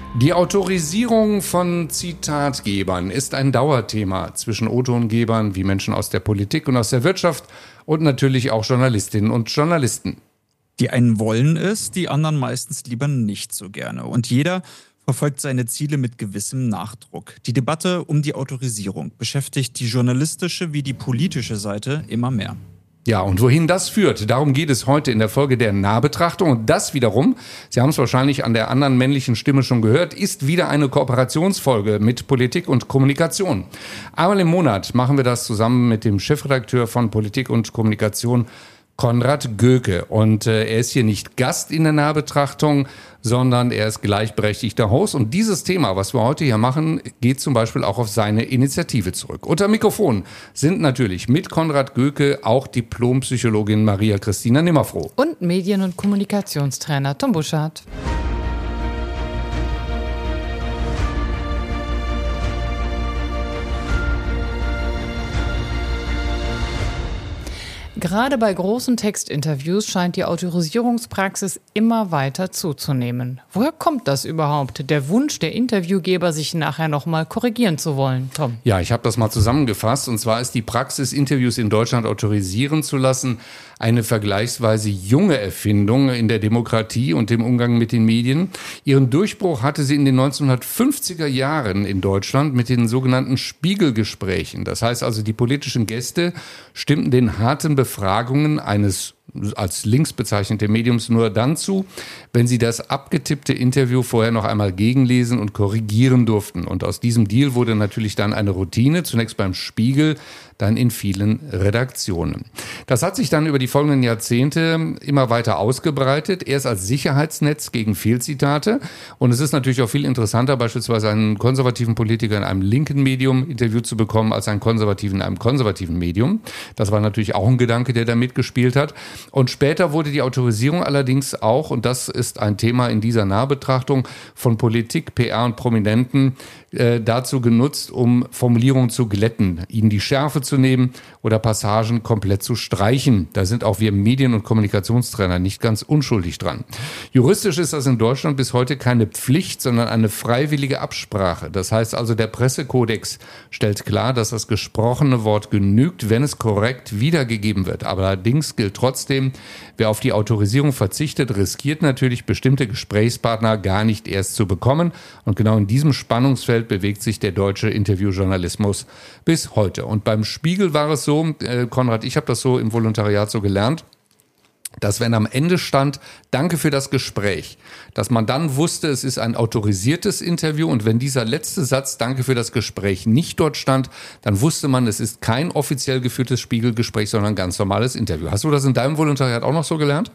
Die Autorisierung von Zitatgebern ist ein Dauerthema zwischen O-Tongebern wie Menschen aus der Politik und aus der Wirtschaft und natürlich auch Journalistinnen und Journalisten. Die einen wollen es, die anderen meistens lieber nicht so gerne. Und jeder verfolgt seine Ziele mit gewissem Nachdruck. Die Debatte um die Autorisierung beschäftigt die journalistische wie die politische Seite immer mehr. Ja, und wohin das führt, darum geht es heute in der Folge der Nahbetrachtung. Und das wiederum, Sie haben es wahrscheinlich an der anderen männlichen Stimme schon gehört, ist wieder eine Kooperationsfolge mit Politik und Kommunikation. Einmal im Monat machen wir das zusammen mit dem Chefredakteur von Politik und Kommunikation, Konrad Göke. Und er ist hier nicht Gast in der Nahbetrachtung, sondern er ist gleichberechtigter Host. Und dieses Thema, was wir heute hier machen, geht zum Beispiel auch auf seine Initiative zurück. Unter Mikrofon sind natürlich mit Konrad Göke auch Diplompsychologin Maria Christina Nimmerfroh. Und Medien- und Kommunikationstrainer Tom Buschardt. Gerade bei großen Textinterviews scheint die Autorisierungspraxis immer weiter zuzunehmen. Woher kommt das überhaupt, der Wunsch der Interviewgeber, sich nachher nochmal korrigieren zu wollen, Tom? Ja, ich habe das mal zusammengefasst. Und zwar ist die Praxis, Interviews in Deutschland autorisieren zu lassen, eine vergleichsweise junge Erfindung in der Demokratie und dem Umgang mit den Medien. Ihren Durchbruch hatte sie in den 1950er Jahren in Deutschland mit den sogenannten Spiegelgesprächen. Das heißt also, die politischen Gäste stimmten den harten Befragungen eines als links bezeichnete Mediums nur dann zu, wenn sie das abgetippte Interview vorher noch einmal gegenlesen und korrigieren durften. Und aus diesem Deal wurde natürlich dann eine Routine, zunächst beim Spiegel, dann in vielen Redaktionen. Das hat sich dann über die folgenden Jahrzehnte immer weiter ausgebreitet, erst als Sicherheitsnetz gegen Fehlzitate. Und es ist natürlich auch viel interessanter, beispielsweise einen konservativen Politiker in einem linken Medium interviewt zu bekommen, als einen konservativen in einem konservativen Medium. Das war natürlich auch ein Gedanke, der da mitgespielt hat. Und später wurde die Autorisierung allerdings auch, und das ist ein Thema in dieser Nahbetrachtung, von Politik, PR und Prominenten dazu genutzt, um Formulierungen zu glätten, ihnen die Schärfe zu nehmen oder Passagen komplett zu streichen. Da sind auch wir Medien- und Kommunikationstrainer nicht ganz unschuldig dran. Juristisch ist das in Deutschland bis heute keine Pflicht, sondern eine freiwillige Absprache. Das heißt also, der Pressekodex stellt klar, dass das gesprochene Wort genügt, wenn es korrekt wiedergegeben wird. Aber allerdings gilt trotzdem, wer auf die Autorisierung verzichtet, riskiert natürlich, bestimmte Gesprächspartner gar nicht erst zu bekommen. Und genau in diesem Spannungsfeld bewegt sich der deutsche Interviewjournalismus bis heute. Und beim Spiegel war es so, Konrad, ich habe das so im Volontariat so gelernt, dass wenn am Ende stand, danke für das Gespräch, dass man dann wusste, es ist ein autorisiertes Interview, und wenn dieser letzte Satz, danke für das Gespräch, nicht dort stand, dann wusste man, es ist kein offiziell geführtes Spiegelgespräch, sondern ein ganz normales Interview. Hast du das in deinem Volontariat auch noch so gelernt?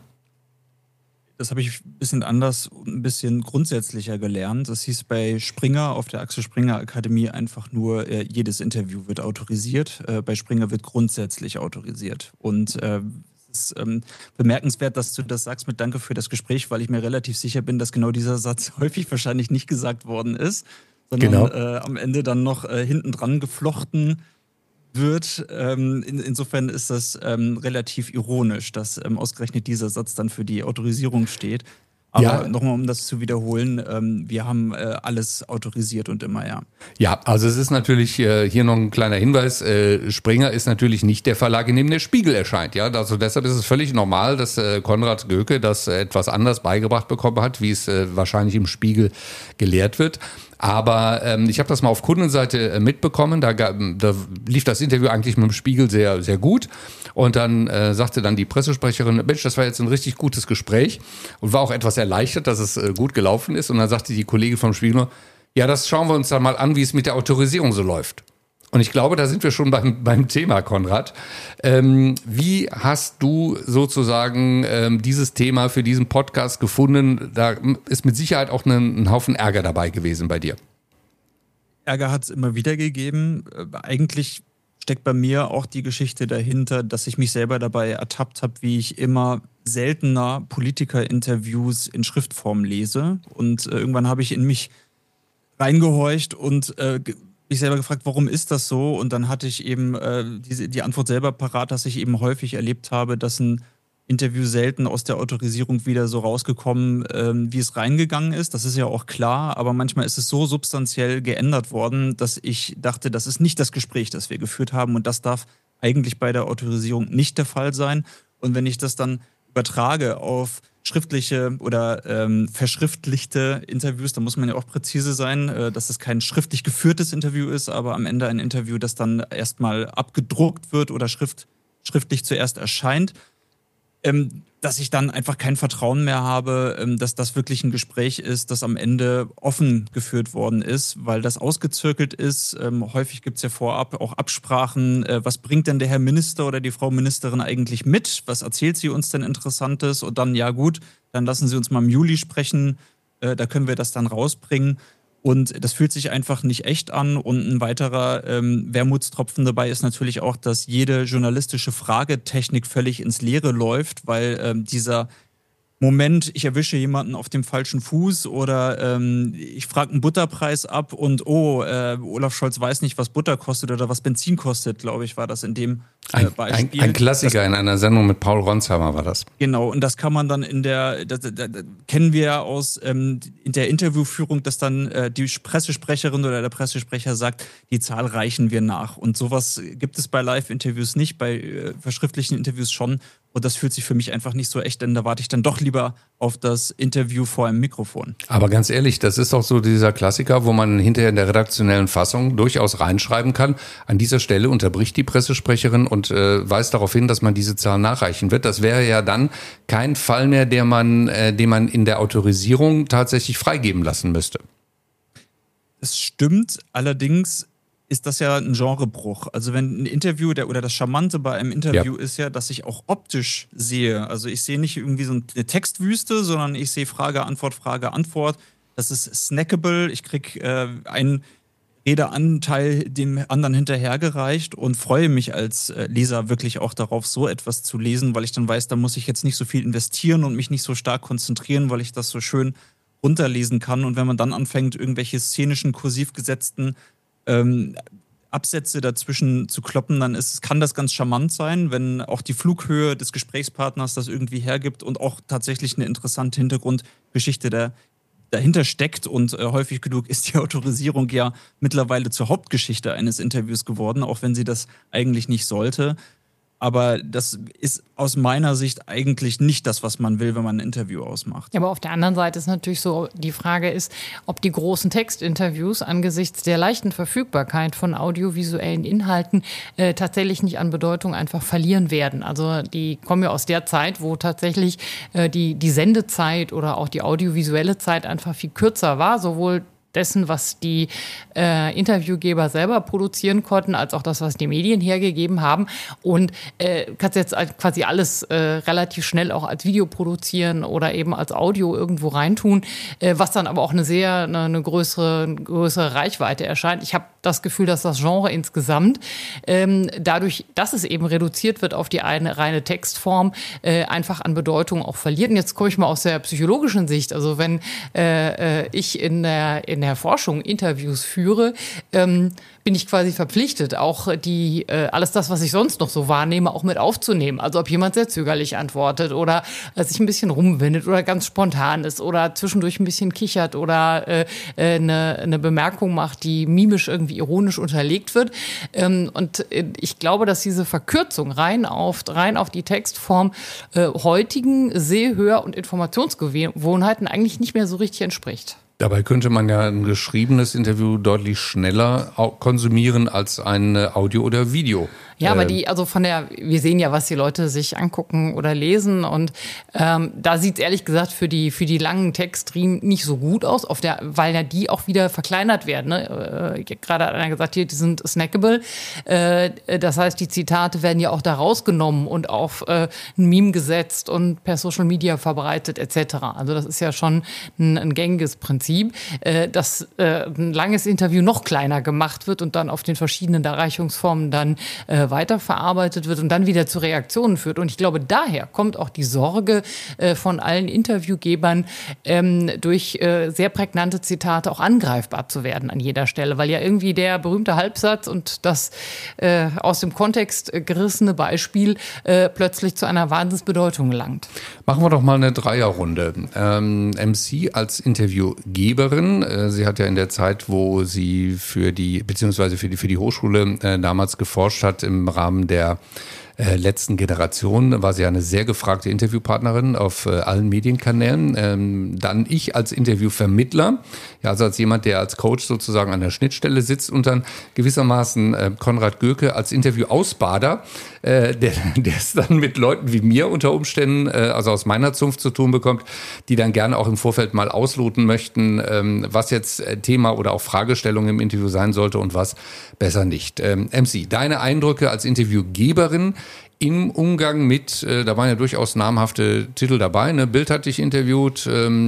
Das habe ich ein bisschen anders und ein bisschen grundsätzlicher gelernt. Das hieß bei Springer, auf der Axel Springer Akademie, einfach nur, jedes Interview wird autorisiert. Bei Springer wird grundsätzlich autorisiert. Und es ist bemerkenswert, dass du das sagst mit Danke für das Gespräch, weil ich mir relativ sicher bin, dass genau dieser Satz häufig wahrscheinlich nicht gesagt worden ist, sondern am Ende dann noch hinten dran geflochten wird. Insofern ist das relativ ironisch, dass ausgerechnet dieser Satz dann für die Autorisierung steht. Aber nochmal, um das zu wiederholen, wir haben alles autorisiert und immer, ja. Ja, also es ist natürlich hier noch ein kleiner Hinweis, Springer ist natürlich nicht der Verlag, in dem der Spiegel erscheint. Ja, also deshalb ist es völlig normal, dass Konrad Göke das etwas anders beigebracht bekommen hat, wie es wahrscheinlich im Spiegel gelehrt wird. Aber ich habe das mal auf Kundenseite mitbekommen, da lief das Interview eigentlich mit dem Spiegel sehr, sehr gut. Und dann sagte dann die Pressesprecherin, Mensch, das war jetzt ein richtig gutes Gespräch, und war auch etwas erleichtert, dass es gut gelaufen ist. Und dann sagte die Kollegin vom Spiegel, ja, das schauen wir uns dann mal an, wie es mit der Autorisierung so läuft. Und ich glaube, da sind wir schon beim Thema, Konrad. Wie hast du sozusagen dieses Thema für diesen Podcast gefunden? Da ist mit Sicherheit auch ein Haufen Ärger dabei gewesen bei dir. Ärger hat es immer wieder gegeben. Eigentlich steckt bei mir auch die Geschichte dahinter, dass ich mich selber dabei ertappt habe, wie ich immer seltener Politikerinterviews in Schriftform lese. Und irgendwann habe ich in mich reingehorcht und mich selber gefragt, warum ist das so? Und dann hatte ich eben die Antwort selber parat, dass ich eben häufig erlebt habe, dass ein Interview selten aus der Autorisierung wieder so rausgekommen, wie es reingegangen ist. Das ist ja auch klar, aber manchmal ist es so substanziell geändert worden, dass ich dachte, das ist nicht das Gespräch, das wir geführt haben und das darf eigentlich bei der Autorisierung nicht der Fall sein. Und wenn ich das dann übertrage auf schriftliche oder verschriftlichte Interviews, da muss man ja auch präzise sein, dass es kein schriftlich geführtes Interview ist, aber am Ende ein Interview, das dann erstmal abgedruckt wird oder schriftlich zuerst erscheint, dass ich dann einfach kein Vertrauen mehr habe, dass das wirklich ein Gespräch ist, das am Ende offen geführt worden ist, weil das ausgezirkelt ist. Häufig gibt es ja vorab auch Absprachen, was bringt denn der Herr Minister oder die Frau Ministerin eigentlich mit? Was erzählt sie uns denn Interessantes? Und dann, ja gut, dann lassen Sie uns mal im Juli sprechen, da können wir das dann rausbringen. Und das fühlt sich einfach nicht echt an. Und ein weiterer Wermutstropfen dabei ist natürlich auch, dass jede journalistische Fragetechnik völlig ins Leere läuft, weil dieser Moment, ich erwische jemanden auf dem falschen Fuß oder ich frage einen Butterpreis ab und Olaf Scholz weiß nicht, was Butter kostet oder was Benzin kostet, glaube ich, war das in dem Beispiel. Ein Klassiker in einer Sendung mit Paul Ronsheimer war das. Genau, und das kann man dann kennen wir ja aus in der Interviewführung, dass dann die Pressesprecherin oder der Pressesprecher sagt, die Zahl reichen wir nach. Und sowas gibt es bei Live-Interviews nicht, bei verschriftlichen Interviews schon. Und das fühlt sich für mich einfach nicht so echt, denn da warte ich dann doch lieber auf das Interview vor einem Mikrofon. Aber ganz ehrlich, das ist doch so dieser Klassiker, wo man hinterher in der redaktionellen Fassung durchaus reinschreiben kann. An dieser Stelle unterbricht die Pressesprecherin und weist darauf hin, dass man diese Zahl nachreichen wird. Das wäre ja dann kein Fall mehr, den man in der Autorisierung tatsächlich freigeben lassen müsste. Das stimmt, allerdings ist das ja ein Genrebruch. Also wenn ein Interview, oder das Charmante bei einem Interview ist ja, dass ich auch optisch sehe. Also ich sehe nicht irgendwie so eine Textwüste, sondern ich sehe Frage, Antwort, Frage, Antwort. Das ist snackable. Ich kriege einen Redeanteil dem anderen hinterhergereicht und freue mich als Leser wirklich auch darauf, so etwas zu lesen, weil ich dann weiß, da muss ich jetzt nicht so viel investieren und mich nicht so stark konzentrieren, weil ich das so schön runterlesen kann. Und wenn man dann anfängt, irgendwelche szenischen, kursiv gesetzten Absätze dazwischen zu kloppen, dann kann das ganz charmant sein, wenn auch die Flughöhe des Gesprächspartners das irgendwie hergibt und auch tatsächlich eine interessante Hintergrundgeschichte dahinter steckt. Und häufig genug ist die Autorisierung ja mittlerweile zur Hauptgeschichte eines Interviews geworden, auch wenn sie das eigentlich nicht sollte. Aber das ist aus meiner Sicht eigentlich nicht das, was man will, wenn man ein Interview ausmacht. Ja, aber auf der anderen Seite ist natürlich so, die Frage ist, ob die großen Textinterviews angesichts der leichten Verfügbarkeit von audiovisuellen Inhalten tatsächlich nicht an Bedeutung einfach verlieren werden. Also die kommen ja aus der Zeit, wo tatsächlich die Sendezeit oder auch die audiovisuelle Zeit einfach viel kürzer war, sowohl dessen, was die Interviewgeber selber produzieren konnten, als auch das, was die Medien hergegeben haben. Und kannst jetzt quasi alles relativ schnell auch als Video produzieren oder eben als Audio irgendwo reintun, was dann aber auch eine größere Reichweite erscheint. Ich habe das Gefühl, dass das Genre insgesamt dadurch, dass es eben reduziert wird auf die eine reine Textform, einfach an Bedeutung auch verliert. Und jetzt komme ich mal aus der psychologischen Sicht. Also wenn ich in der Forschung Interviews führe, bin ich quasi verpflichtet, auch alles das, was ich sonst noch so wahrnehme, auch mit aufzunehmen. Also ob jemand sehr zögerlich antwortet oder sich ein bisschen rumwindet oder ganz spontan ist oder zwischendurch ein bisschen kichert oder eine Bemerkung macht, die mimisch irgendwie ironisch unterlegt wird. Und ich glaube, dass diese Verkürzung rein auf die Textform heutigen Seh-, Hör- und Informationsgewohnheiten eigentlich nicht mehr so richtig entspricht. Dabei könnte man ja ein geschriebenes Interview deutlich schneller konsumieren als ein Audio oder Video. Ja, aber wir sehen ja, was die Leute sich angucken oder lesen und da sieht es ehrlich gesagt für die langen Textstream nicht so gut aus, weil ja die auch wieder verkleinert werden. Ne? Gerade hat einer gesagt, hier, die sind snackable. Das heißt, die Zitate werden ja auch da rausgenommen und auf ein Meme gesetzt und per Social Media verbreitet etc. Also das ist ja schon ein gängiges Prinzip. Prinzip, dass ein langes Interview noch kleiner gemacht wird und dann auf den verschiedenen Darreichungsformen dann weiterverarbeitet wird und dann wieder zu Reaktionen führt. Und ich glaube, daher kommt auch die Sorge von allen Interviewgebern, durch sehr prägnante Zitate auch angreifbar zu werden an jeder Stelle, weil ja irgendwie der berühmte Halbsatz und das aus dem Kontext gerissene Beispiel plötzlich zu einer Wahnsinnsbedeutung gelangt. Machen wir doch mal eine Dreierrunde. MC als Interviewgeberin, sie hat ja in der Zeit, wo sie für die Hochschule damals geforscht hat, im Rahmen der letzten Generation war sie eine sehr gefragte Interviewpartnerin auf allen Medienkanälen. Dann ich als Interviewvermittler, ja, also als jemand, der als Coach sozusagen an der Schnittstelle sitzt, und dann gewissermaßen Konrad Göke als Interviewausbader, der es dann mit Leuten wie mir unter Umständen, also aus meiner Zunft zu tun bekommt, die dann gerne auch im Vorfeld mal ausloten möchten, was jetzt Thema oder auch Fragestellung im Interview sein sollte und was besser nicht. MC, deine Eindrücke als Interviewgeberin im Umgang mit, da waren ja durchaus namhafte Titel dabei, ne? Bild hat dich interviewt,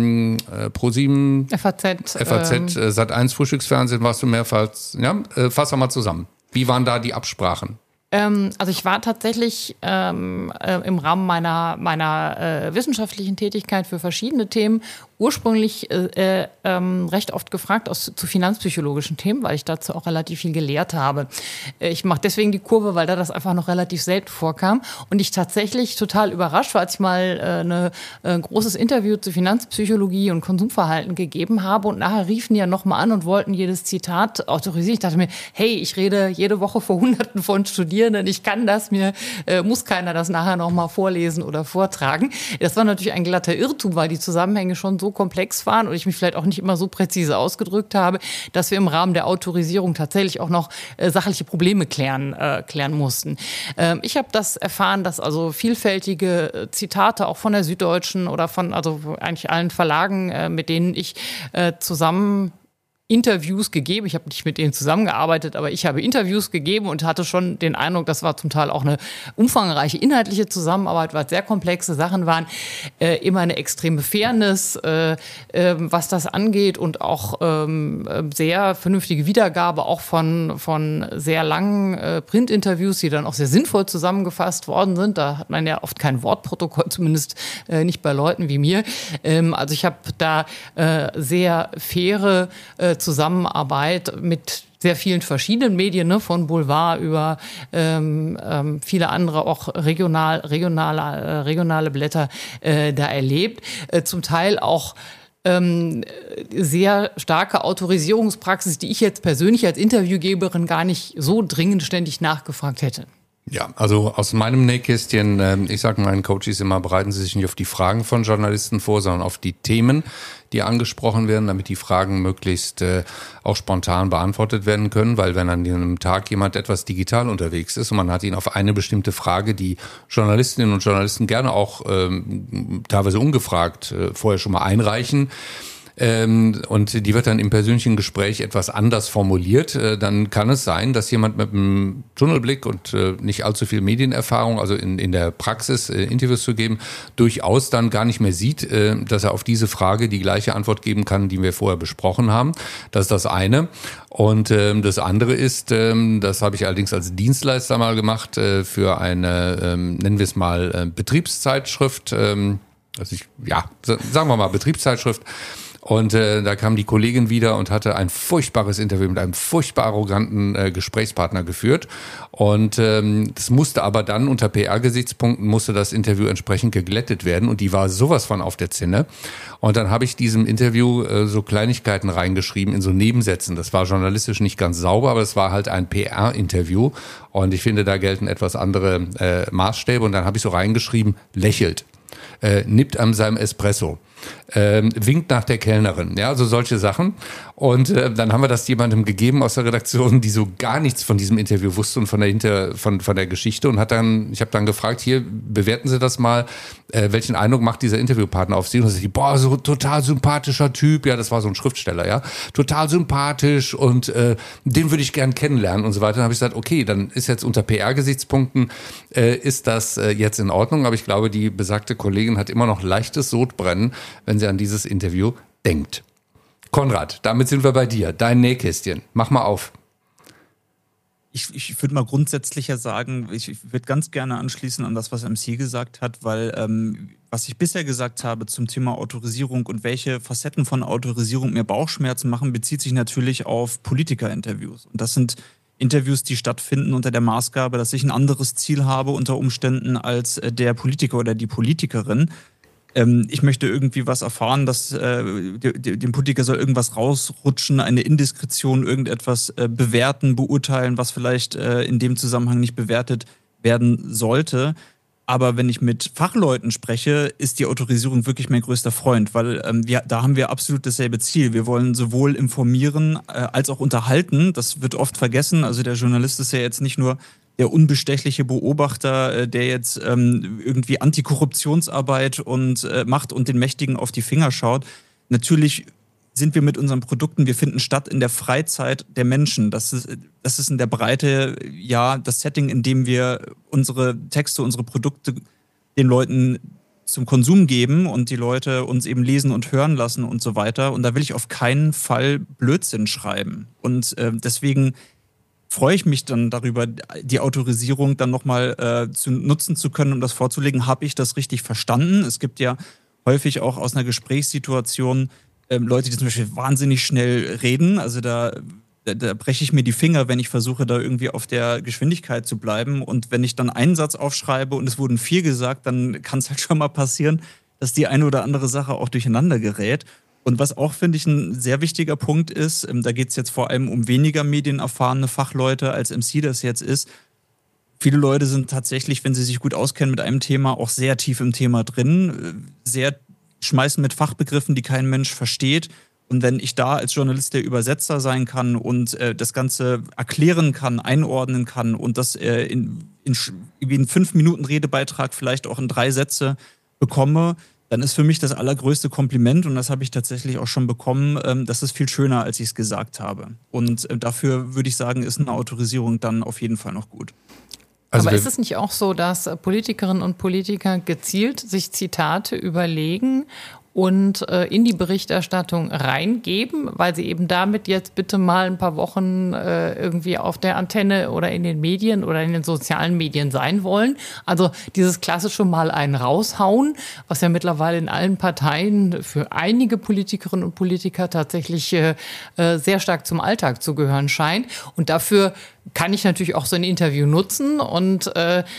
Pro7, FAZ, Sat.1 Frühstücksfernsehen warst du mehrfach, ja? Fass doch mal zusammen. Wie waren da die Absprachen? Also ich war tatsächlich im Rahmen meiner wissenschaftlichen Tätigkeit für verschiedene Themen ursprünglich recht oft gefragt zu finanzpsychologischen Themen, weil ich dazu auch relativ viel gelehrt habe. Ich mache deswegen die Kurve, weil da das einfach noch relativ selten vorkam und ich tatsächlich total überrascht war, als ich mal ein großes Interview zu Finanzpsychologie und Konsumverhalten gegeben habe und nachher riefen die ja nochmal an und wollten jedes Zitat autorisieren. Ich dachte mir, hey, ich rede jede Woche vor Hunderten von Studierenden, ich kann das, mir muss keiner das nachher nochmal vorlesen oder vortragen. Das war natürlich ein glatter Irrtum, weil die Zusammenhänge schon so komplex waren und ich mich vielleicht auch nicht immer so präzise ausgedrückt habe, dass wir im Rahmen der Autorisierung tatsächlich auch noch sachliche Probleme klären mussten. Ich habe das erfahren, dass also vielfältige Zitate auch von der Süddeutschen oder von also eigentlich allen Verlagen, mit denen ich zusammen Interviews gegeben. Ich habe nicht mit denen zusammengearbeitet, aber ich habe Interviews gegeben und hatte schon den Eindruck, das war zum Teil auch eine umfangreiche inhaltliche Zusammenarbeit, weil es sehr komplexe Sachen waren, immer eine extreme Fairness, was das angeht und auch sehr vernünftige Wiedergabe auch von sehr langen Printinterviews, die dann auch sehr sinnvoll zusammengefasst worden sind. Da hat man ja oft kein Wortprotokoll, zumindest nicht bei Leuten wie mir. Also ich habe da sehr faire Zusammenarbeit mit sehr vielen verschiedenen Medien, ne, von Boulevard über viele andere auch regionale Blätter da erlebt. Zum Teil auch sehr starke Autorisierungspraxis, die ich jetzt persönlich als Interviewgeberin gar nicht so dringend ständig nachgefragt hätte. Ja, also aus meinem Nähkästchen, ich sage meinen Coaches immer, bereiten Sie sich nicht auf die Fragen von Journalisten vor, sondern auf die Themen, die angesprochen werden, damit die Fragen möglichst auch spontan beantwortet werden können, weil wenn an einem Tag jemand etwas digital unterwegs ist und man hat ihn auf eine bestimmte Frage, die Journalistinnen und Journalisten gerne auch teilweise ungefragt vorher schon mal einreichen, und die wird dann im persönlichen Gespräch etwas anders formuliert, dann kann es sein, dass jemand mit einem Tunnelblick und nicht allzu viel Medienerfahrung, also in der Praxis Interviews zu geben, durchaus dann gar nicht mehr sieht, dass er auf diese Frage die gleiche Antwort geben kann, die wir vorher besprochen haben. Das ist das eine. Und das andere ist, das habe ich allerdings als Dienstleister mal gemacht, für eine, nennen wir es mal, Betriebszeitschrift, sagen wir mal Betriebszeitschrift. Und da kam die Kollegin wieder und hatte ein furchtbares Interview mit einem furchtbar arroganten Gesprächspartner geführt. Und das musste aber dann unter PR-Gesichtspunkten musste das Interview entsprechend geglättet werden. Und die war sowas von auf der Zinne. Und dann habe ich diesem Interview so Kleinigkeiten reingeschrieben in so Nebensätzen. Das war journalistisch nicht ganz sauber, aber es war halt ein PR-Interview. Und ich finde, da gelten etwas andere Maßstäbe. Und dann habe ich so reingeschrieben, lächelt, nippt an seinem Espresso. Winkt nach der Kellnerin, ja, also solche Sachen. Und dann haben wir das jemandem gegeben aus der Redaktion, die so gar nichts von diesem Interview wusste und von der Geschichte und ich habe dann gefragt, hier, bewerten Sie das mal, welchen Eindruck macht dieser Interviewpartner auf Sie? Und dann sagt die, boah, so total sympathischer Typ, ja, das war so ein Schriftsteller, ja, total sympathisch und den würde ich gern kennenlernen und so weiter. Dann habe ich gesagt, okay, dann ist jetzt unter PR-Gesichtspunkten ist das jetzt in Ordnung, aber ich glaube, die besagte Kollegin hat immer noch leichtes Sodbrennen, wenn sie an dieses Interview denkt. Konrad, damit sind wir bei dir. Dein Nähkästchen. Mach mal auf. Ich würde mal grundsätzlicher sagen, ich würde ganz gerne anschließen an das, was MC gesagt hat, weil was ich bisher gesagt habe zum Thema Autorisierung und welche Facetten von Autorisierung mir Bauchschmerzen machen, bezieht sich natürlich auf Politikerinterviews. Und das sind Interviews, die stattfinden unter der Maßgabe, dass ich ein anderes Ziel habe unter Umständen als der Politiker oder die Politikerin. Ich möchte irgendwie was erfahren, dass dem Politiker soll irgendwas rausrutschen, eine Indiskretion, irgendetwas bewerten, beurteilen, was vielleicht in dem Zusammenhang nicht bewertet werden sollte. Aber wenn ich mit Fachleuten spreche, ist die Autorisierung wirklich mein größter Freund, weil da haben wir absolut dasselbe Ziel. Wir wollen sowohl informieren als auch unterhalten. Das wird oft vergessen. Also der Journalist ist ja jetzt nicht nur der unbestechliche Beobachter, der jetzt irgendwie Antikorruptionsarbeit macht und den Mächtigen auf die Finger schaut. Natürlich sind wir mit unseren Produkten, wir finden statt in der Freizeit der Menschen. Das ist in der Breite ja das Setting, in dem wir unsere Texte, unsere Produkte den Leuten zum Konsum geben und die Leute uns eben lesen und hören lassen und so weiter. Und da will ich auf keinen Fall Blödsinn schreiben. Und deswegen freue ich mich dann darüber, die Autorisierung dann nochmal nutzen zu können, um das vorzulegen. Habe ich das richtig verstanden? Es gibt ja häufig auch aus einer Gesprächssituation Leute, die zum Beispiel wahnsinnig schnell reden. Also da breche ich mir die Finger, wenn ich versuche, da irgendwie auf der Geschwindigkeit zu bleiben. Und wenn ich dann einen Satz aufschreibe und es wurden 4 gesagt, dann kann es halt schon mal passieren, dass die eine oder andere Sache auch durcheinander gerät. Und was auch, finde ich, ein sehr wichtiger Punkt ist, da geht es jetzt vor allem um weniger medienerfahrene Fachleute, als MC das jetzt ist. Viele Leute sind tatsächlich, wenn sie sich gut auskennen mit einem Thema, auch sehr tief im Thema drin, schmeißen mit Fachbegriffen, die kein Mensch versteht. Und wenn ich da als Journalist der Übersetzer sein kann und das Ganze erklären kann, einordnen kann und das in 5 Minuten Redebeitrag vielleicht auch in 3 Sätze bekomme, dann ist für mich das allergrößte Kompliment, und das habe ich tatsächlich auch schon bekommen, das ist viel schöner, als ich es gesagt habe. Und dafür würde ich sagen, ist eine Autorisierung dann auf jeden Fall noch gut. Also aber ist es nicht auch so, dass Politikerinnen und Politiker gezielt sich Zitate überlegen und in die Berichterstattung reingeben, weil sie eben damit jetzt bitte mal ein paar Wochen irgendwie auf der Antenne oder in den Medien oder in den sozialen Medien sein wollen? Also dieses klassische Mal einen raushauen, was ja mittlerweile in allen Parteien für einige Politikerinnen und Politiker tatsächlich sehr stark zum Alltag zu gehören scheint. Und dafür kann ich natürlich auch so ein Interview nutzen, und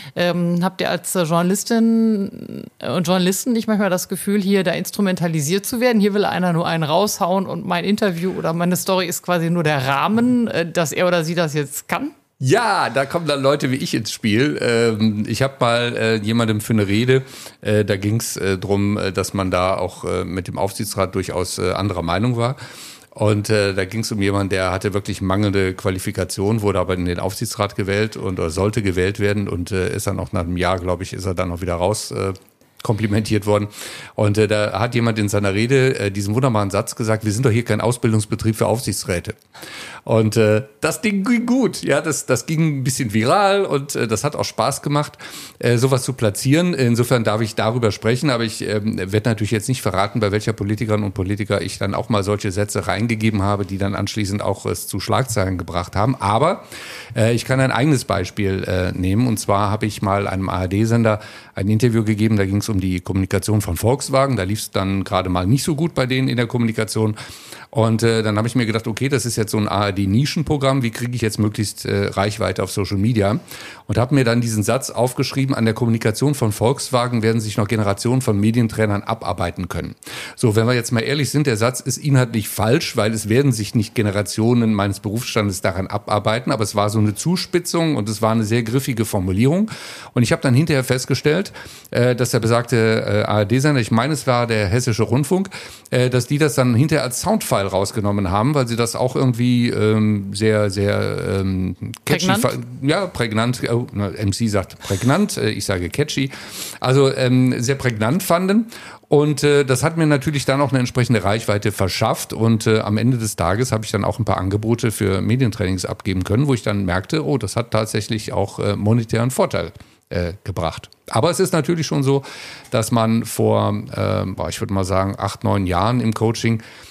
habt ihr als Journalistin und Journalisten nicht manchmal das Gefühl, hier da instrumentalisiert zu werden? Hier will einer nur einen raushauen und mein Interview oder meine Story ist quasi nur der Rahmen, dass er oder sie das jetzt kann? Ja, da kommen dann Leute wie ich ins Spiel. Ich habe mal jemandem für eine Rede, da ging es darum, dass man da auch mit dem Aufsichtsrat durchaus anderer Meinung war. Und da ging es um jemanden, der hatte wirklich mangelnde Qualifikation, wurde aber in den Aufsichtsrat gewählt oder sollte gewählt werden und ist dann auch nach einem Jahr, glaube ich, ist er dann auch wieder raus komplimentiert worden. Und da hat jemand in seiner Rede diesen wunderbaren Satz gesagt: Wir sind doch hier kein Ausbildungsbetrieb für Aufsichtsräte. Und das Ding ging gut. Ja, das ging ein bisschen viral und das hat auch Spaß gemacht, sowas zu platzieren. Insofern darf ich darüber sprechen, aber ich werde natürlich jetzt nicht verraten, bei welcher Politikerin und Politiker ich dann auch mal solche Sätze reingegeben habe, die dann anschließend auch es zu Schlagzeilen gebracht haben. Aber ich kann ein eigenes Beispiel nehmen. Und zwar habe ich mal einem ARD-Sender ein Interview gegeben, da ging es um die Kommunikation von Volkswagen. Da lief es dann gerade mal nicht so gut bei denen in der Kommunikation. Und dann habe ich mir gedacht, okay, das ist jetzt so ein ARD-Nischenprogramm, wie kriege ich jetzt möglichst Reichweite auf Social Media? Und habe mir dann diesen Satz aufgeschrieben: An der Kommunikation von Volkswagen werden sich noch Generationen von Medientrainern abarbeiten können. So, wenn wir jetzt mal ehrlich sind, der Satz ist inhaltlich falsch, weil es werden sich nicht Generationen meines Berufsstandes daran abarbeiten, aber es war so eine Zuspitzung und es war eine sehr griffige Formulierung. Und ich habe dann hinterher festgestellt, dass der besagte ARD-Sender, ich meine, es war der Hessische Rundfunk, dass die das dann hinterher als Soundfile rausgenommen haben, weil sie das auch irgendwie sehr, sehr catchy, prägnant, MC sagt prägnant, ich sage catchy, also sehr prägnant fanden. Und das hat mir natürlich dann auch eine entsprechende Reichweite verschafft. Und am Ende des Tages habe ich dann auch ein paar Angebote für Medientrainings abgeben können, wo ich dann merkte, oh, das hat tatsächlich auch monetären Vorteil gebracht. Aber es ist natürlich schon so, dass man vor, ich würde mal sagen, 8, 9 Jahren im Coaching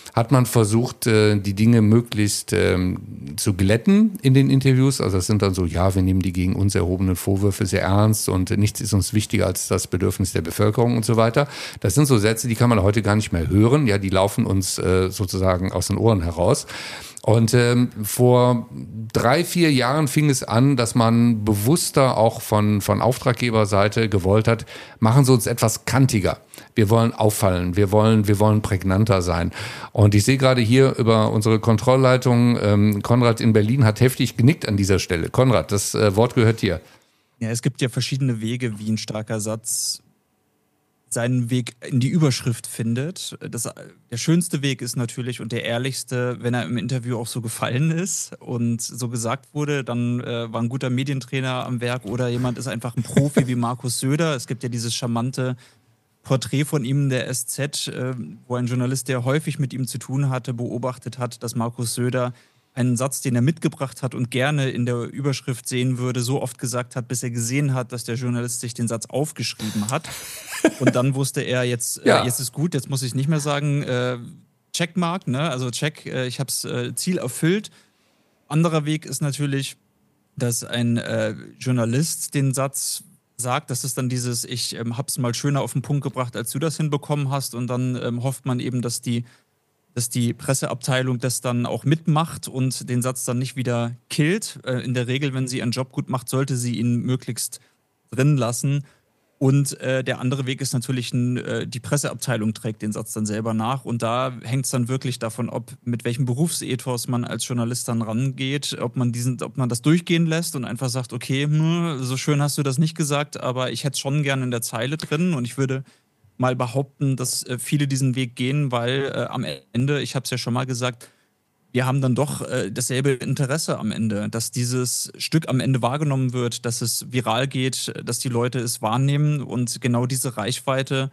hat man versucht, die Dinge möglichst zu glätten in den Interviews. Also das sind dann so, ja, wir nehmen die gegen uns erhobenen Vorwürfe sehr ernst und nichts ist uns wichtiger als das Bedürfnis der Bevölkerung und so weiter. Das sind so Sätze, die kann man heute gar nicht mehr hören. Ja, die laufen uns sozusagen aus den Ohren heraus. Und vor 3-4 Jahren fing es an, dass man bewusster auch von Auftraggeberseite gewollt hat, machen Sie uns etwas kantiger. Wir wollen auffallen, wir wollen prägnanter sein. Und ich sehe gerade hier über unsere Kontrollleitung, Konrad in Berlin hat heftig genickt an dieser Stelle. Konrad, das Wort gehört dir. Ja, es gibt ja verschiedene Wege, wie ein starker Satz seinen Weg in die Überschrift findet. Der schönste Weg ist natürlich und der ehrlichste, wenn er im Interview auch so gefallen ist und so gesagt wurde, dann war ein guter Medientrainer am Werk oder jemand ist einfach ein Profi wie Markus Söder. Es gibt ja dieses charmante Porträt von ihm in der SZ, wo ein Journalist, der häufig mit ihm zu tun hatte, beobachtet hat, dass Markus Söder einen Satz, den er mitgebracht hat und gerne in der Überschrift sehen würde, so oft gesagt hat, bis er gesehen hat, dass der Journalist sich den Satz aufgeschrieben hat. Und dann wusste er, jetzt ist gut, jetzt muss ich nicht mehr sagen, Checkmark, ne? Also check, ich habe das Ziel erfüllt. Anderer Weg ist natürlich, dass ein Journalist den Satz sagt, das ist dann dieses, ich hab's mal schöner auf den Punkt gebracht, als du das hinbekommen hast und dann hofft man eben, dass die Presseabteilung das dann auch mitmacht und den Satz dann nicht wieder killt. In der Regel, wenn sie ihren Job gut macht, sollte sie ihn möglichst drin lassen. Und der andere Weg ist natürlich, die Presseabteilung trägt den Satz dann selber nach. Und da hängt es dann wirklich davon ab, mit welchem Berufsethos man als Journalist dann rangeht, ob man das durchgehen lässt und einfach sagt, okay, so schön hast du das nicht gesagt, aber ich hätte es schon gerne in der Zeile drin und ich würde mal behaupten, dass viele diesen Weg gehen, weil am Ende, ich habe es ja schon mal gesagt, wir haben dann doch dasselbe Interesse am Ende, dass dieses Stück am Ende wahrgenommen wird, dass es viral geht, dass die Leute es wahrnehmen und genau diese Reichweite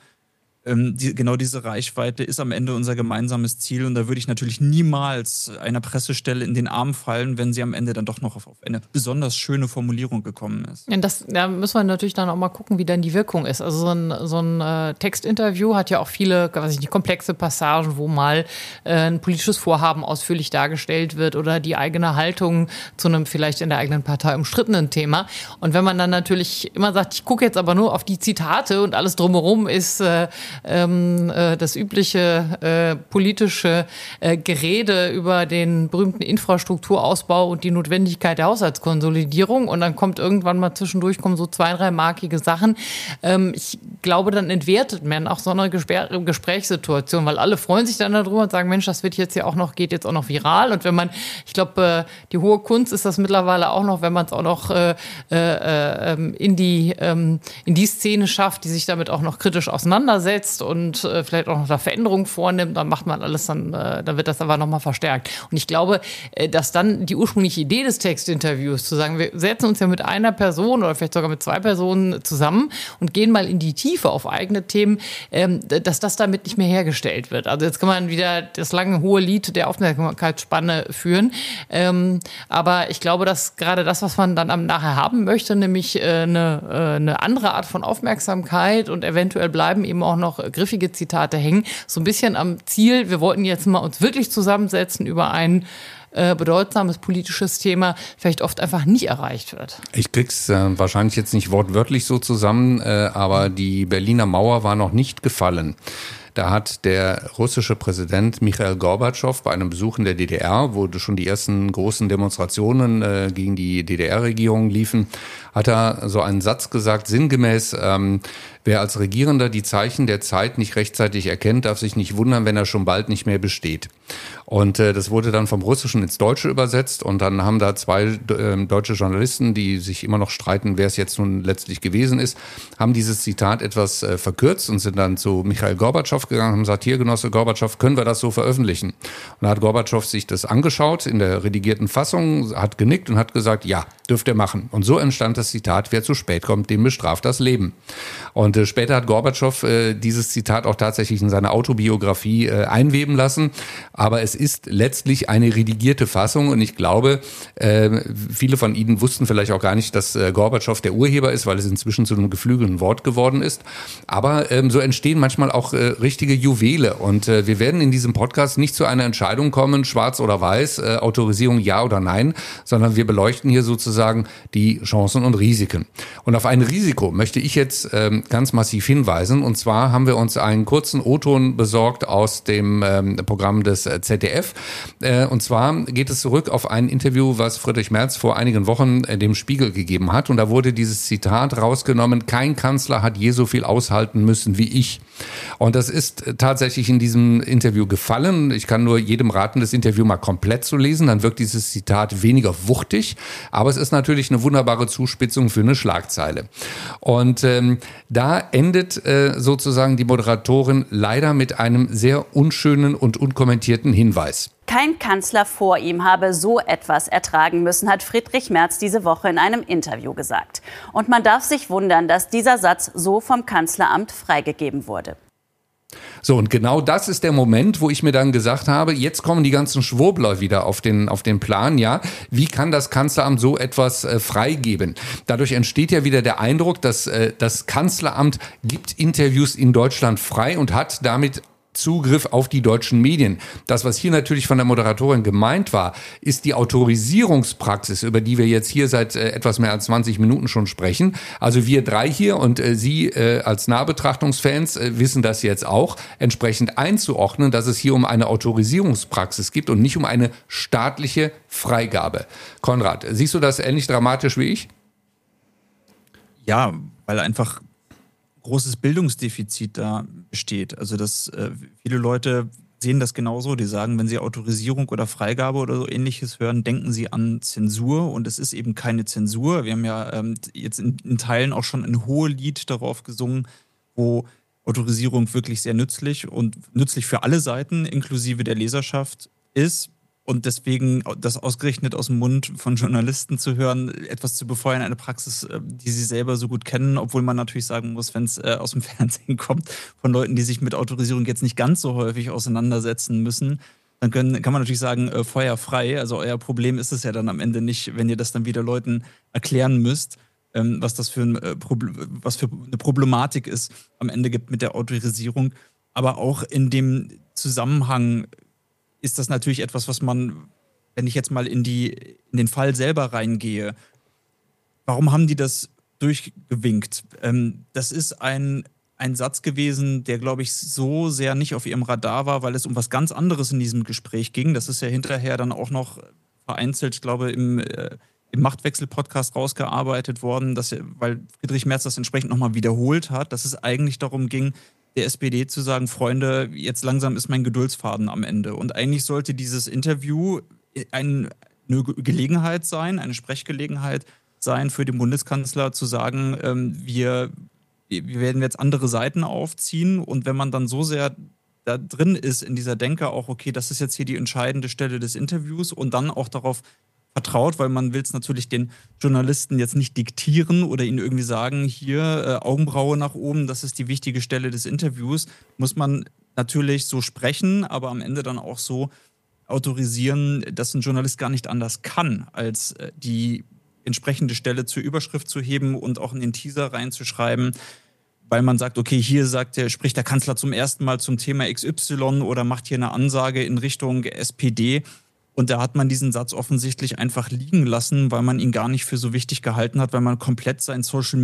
ist am Ende unser gemeinsames Ziel und da würde ich natürlich niemals einer Pressestelle in den Arm fallen, wenn sie am Ende dann doch noch auf eine besonders schöne Formulierung gekommen ist. Ja, da müssen wir natürlich dann auch mal gucken, wie dann die Wirkung ist. Also so ein Textinterview hat ja auch viele, komplexe Passagen, wo mal ein politisches Vorhaben ausführlich dargestellt wird oder die eigene Haltung zu einem vielleicht in der eigenen Partei umstrittenen Thema. Und wenn man dann natürlich immer sagt, ich gucke jetzt aber nur auf die Zitate und alles drumherum ist das übliche politische Gerede über den berühmten Infrastrukturausbau und die Notwendigkeit der Haushaltskonsolidierung und dann kommt irgendwann mal zwischendurch so 2-3 markige Sachen. Ich glaube, dann entwertet man auch so eine Gesprächssituation, weil alle freuen sich dann darüber und sagen, Mensch, das geht jetzt auch noch viral und wenn man, ich glaube, die hohe Kunst ist das mittlerweile auch noch, wenn man es auch noch in die Szene schafft, die sich damit auch noch kritisch auseinandersetzt und vielleicht auch noch da Veränderungen vornimmt, dann macht man alles, dann wird das aber nochmal verstärkt. Und ich glaube, dass dann die ursprüngliche Idee des Textinterviews, zu sagen, wir setzen uns ja mit einer Person oder vielleicht sogar mit 2 Personen zusammen und gehen mal in die Tiefe auf eigene Themen, dass das damit nicht mehr hergestellt wird. Also jetzt kann man wieder das lange, hohe Lied der Aufmerksamkeitsspanne führen. Aber ich glaube, dass gerade das, was man dann nachher haben möchte, nämlich eine andere Art von Aufmerksamkeit und eventuell bleiben eben auch noch griffige Zitate hängen, so ein bisschen am Ziel, wir wollten jetzt mal uns wirklich zusammensetzen über ein bedeutsames politisches Thema, vielleicht oft einfach nicht erreicht wird. Ich krieg's wahrscheinlich jetzt nicht wortwörtlich so zusammen, aber die Berliner Mauer war noch nicht gefallen. Da hat der russische Präsident Michail Gorbatschow bei einem Besuch in der DDR, wo schon die ersten großen Demonstrationen gegen die DDR-Regierung liefen, hat er so einen Satz gesagt, sinngemäß, wer als Regierender die Zeichen der Zeit nicht rechtzeitig erkennt, darf sich nicht wundern, wenn er schon bald nicht mehr besteht. Und das wurde dann vom Russischen ins Deutsche übersetzt und dann haben da 2 deutsche Journalisten, die sich immer noch streiten, wer es jetzt nun letztlich gewesen ist, haben dieses Zitat etwas verkürzt und sind dann zu Michail Gorbatschow gegangen und haben gesagt, hier Genosse Gorbatschow, können wir das so veröffentlichen? Und da hat Gorbatschow sich das angeschaut in der redigierten Fassung, hat genickt und hat gesagt, ja, dürft ihr machen. Und so entstand das Zitat, wer zu spät kommt, dem bestraft das Leben. Und später hat Gorbatschow dieses Zitat auch tatsächlich in seine Autobiografie einweben lassen. Aber es ist letztlich eine redigierte Fassung und ich glaube, viele von Ihnen wussten vielleicht auch gar nicht, dass Gorbatschow der Urheber ist, weil es inzwischen zu einem geflügelten Wort geworden ist. Aber so entstehen manchmal auch richtig richtige Juwele. Und wir werden in diesem Podcast nicht zu einer Entscheidung kommen, schwarz oder weiß, Autorisierung ja oder nein, sondern wir beleuchten hier sozusagen die Chancen und Risiken. Und auf ein Risiko möchte ich jetzt ganz massiv hinweisen. Und zwar haben wir uns einen kurzen O-Ton besorgt aus dem Programm des ZDF. Und zwar geht es zurück auf ein Interview, was Friedrich Merz vor einigen Wochen dem Spiegel gegeben hat. Und da wurde dieses Zitat rausgenommen: Kein Kanzler hat je so viel aushalten müssen wie ich. Und das ist tatsächlich in diesem Interview gefallen. Ich kann nur jedem raten, das Interview mal komplett zu lesen. Dann wirkt dieses Zitat weniger wuchtig. Aber es ist natürlich eine wunderbare Zuspitzung für eine Schlagzeile. Und da endet sozusagen die Moderatorin leider mit einem sehr unschönen und unkommentierten Hinweis. Kein Kanzler vor ihm habe so etwas ertragen müssen, hat Friedrich Merz diese Woche in einem Interview gesagt. Und man darf sich wundern, dass dieser Satz so vom Kanzleramt freigegeben wurde. So, und genau das ist der Moment, wo ich mir dann gesagt habe, jetzt kommen die ganzen Schwurbler wieder auf den Plan, ja. Wie kann das Kanzleramt so etwas freigeben? Dadurch entsteht ja wieder der Eindruck, dass das Kanzleramt gibt Interviews in Deutschland frei und hat damit Zugriff auf die deutschen Medien. Das, was hier natürlich von der Moderatorin gemeint war, ist die Autorisierungspraxis, über die wir jetzt hier seit etwas mehr als 20 Minuten schon sprechen. Also wir drei hier und Sie als Nahbetrachtungsfans wissen das jetzt auch, entsprechend einzuordnen, dass es hier um eine Autorisierungspraxis geht und nicht um eine staatliche Freigabe. Konrad, siehst du das ähnlich dramatisch wie ich? Ja, weil einfach großes Bildungsdefizit da besteht. Also dass viele Leute sehen das genauso. Die sagen, wenn sie Autorisierung oder Freigabe oder so Ähnliches hören, denken sie an Zensur. Und es ist eben keine Zensur. Wir haben ja jetzt in Teilen auch schon ein Hohelied darauf gesungen, wo Autorisierung wirklich sehr nützlich und nützlich für alle Seiten, inklusive der Leserschaft, ist. Und deswegen das ausgerechnet aus dem Mund von Journalisten zu hören, etwas zu befeuern, eine Praxis, die sie selber so gut kennen, obwohl man natürlich sagen muss, wenn es aus dem Fernsehen kommt, von Leuten, die sich mit Autorisierung jetzt nicht ganz so häufig auseinandersetzen müssen, dann kann man natürlich sagen, Feuer frei. Also euer Problem ist es ja dann am Ende nicht, wenn ihr das dann wieder Leuten erklären müsst, was das für eine Problematik ist, am Ende gibt mit der Autorisierung. Aber auch in dem Zusammenhang ist das natürlich etwas, was man, wenn ich jetzt mal in den Fall selber reingehe, warum haben die das durchgewinkt? Das ist ein Satz gewesen, der, glaube ich, so sehr nicht auf ihrem Radar war, weil es um was ganz anderes in diesem Gespräch ging. Das ist ja hinterher dann auch noch vereinzelt, ich glaube, im Machtwechsel-Podcast rausgearbeitet worden, weil Friedrich Merz das entsprechend nochmal wiederholt hat, dass es eigentlich darum ging, der SPD zu sagen, Freunde, jetzt langsam ist mein Geduldsfaden am Ende. Und eigentlich sollte dieses Interview eine Gelegenheit sein, eine Sprechgelegenheit sein für den Bundeskanzler zu sagen, wir werden jetzt andere Seiten aufziehen. Und wenn man dann so sehr da drin ist in dieser Denke auch, okay, das ist jetzt hier die entscheidende Stelle des Interviews und dann auch darauf vertraut, weil man will es natürlich den Journalisten jetzt nicht diktieren oder ihnen irgendwie sagen, hier Augenbraue nach oben, das ist die wichtige Stelle des Interviews, muss man natürlich so sprechen, aber am Ende dann auch so autorisieren, dass ein Journalist gar nicht anders kann, als die entsprechende Stelle zur Überschrift zu heben und auch in den Teaser reinzuschreiben, weil man sagt, okay, hier spricht der Kanzler zum ersten Mal zum Thema XY oder macht hier eine Ansage in Richtung SPD. Und da hat man diesen Satz offensichtlich einfach liegen lassen, weil man ihn gar nicht für so wichtig gehalten hat, weil man komplett sein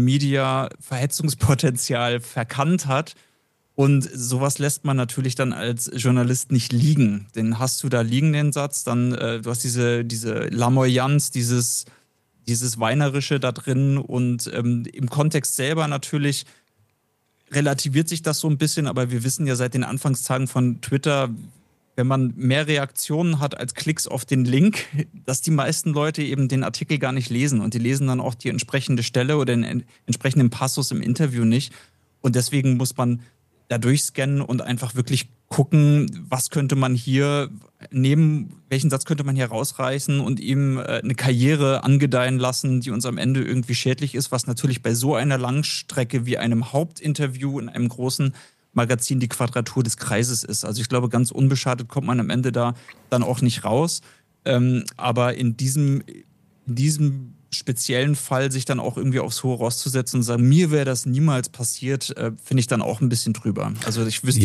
Social-Media-Verhetzungspotenzial verkannt hat. Und sowas lässt man natürlich dann als Journalist nicht liegen. Den hast du da liegen, den Satz, dann du hast diese Lamoyanz, dieses Weinerische da drin. Und im Kontext selber natürlich relativiert sich das so ein bisschen, aber wir wissen ja seit den Anfangstagen von Twitter, wenn man mehr Reaktionen hat als Klicks auf den Link, dass die meisten Leute eben den Artikel gar nicht lesen und die lesen dann auch die entsprechende Stelle oder den entsprechenden Passus im Interview nicht. Und deswegen muss man da durchscannen und einfach wirklich gucken, was könnte man hier nehmen, welchen Satz könnte man hier rausreißen und ihm eine Karriere angedeihen lassen, die uns am Ende irgendwie schädlich ist, was natürlich bei so einer Langstrecke wie einem Hauptinterview in einem großen Magazin die Quadratur des Kreises ist. Also ich glaube, ganz unbeschadet kommt man am Ende da dann auch nicht raus. Aber in diesem speziellen Fall sich dann auch irgendwie aufs hohe Ross zu setzen und sagen, mir wäre das niemals passiert, finde ich dann auch ein bisschen drüber. Also ich wüsste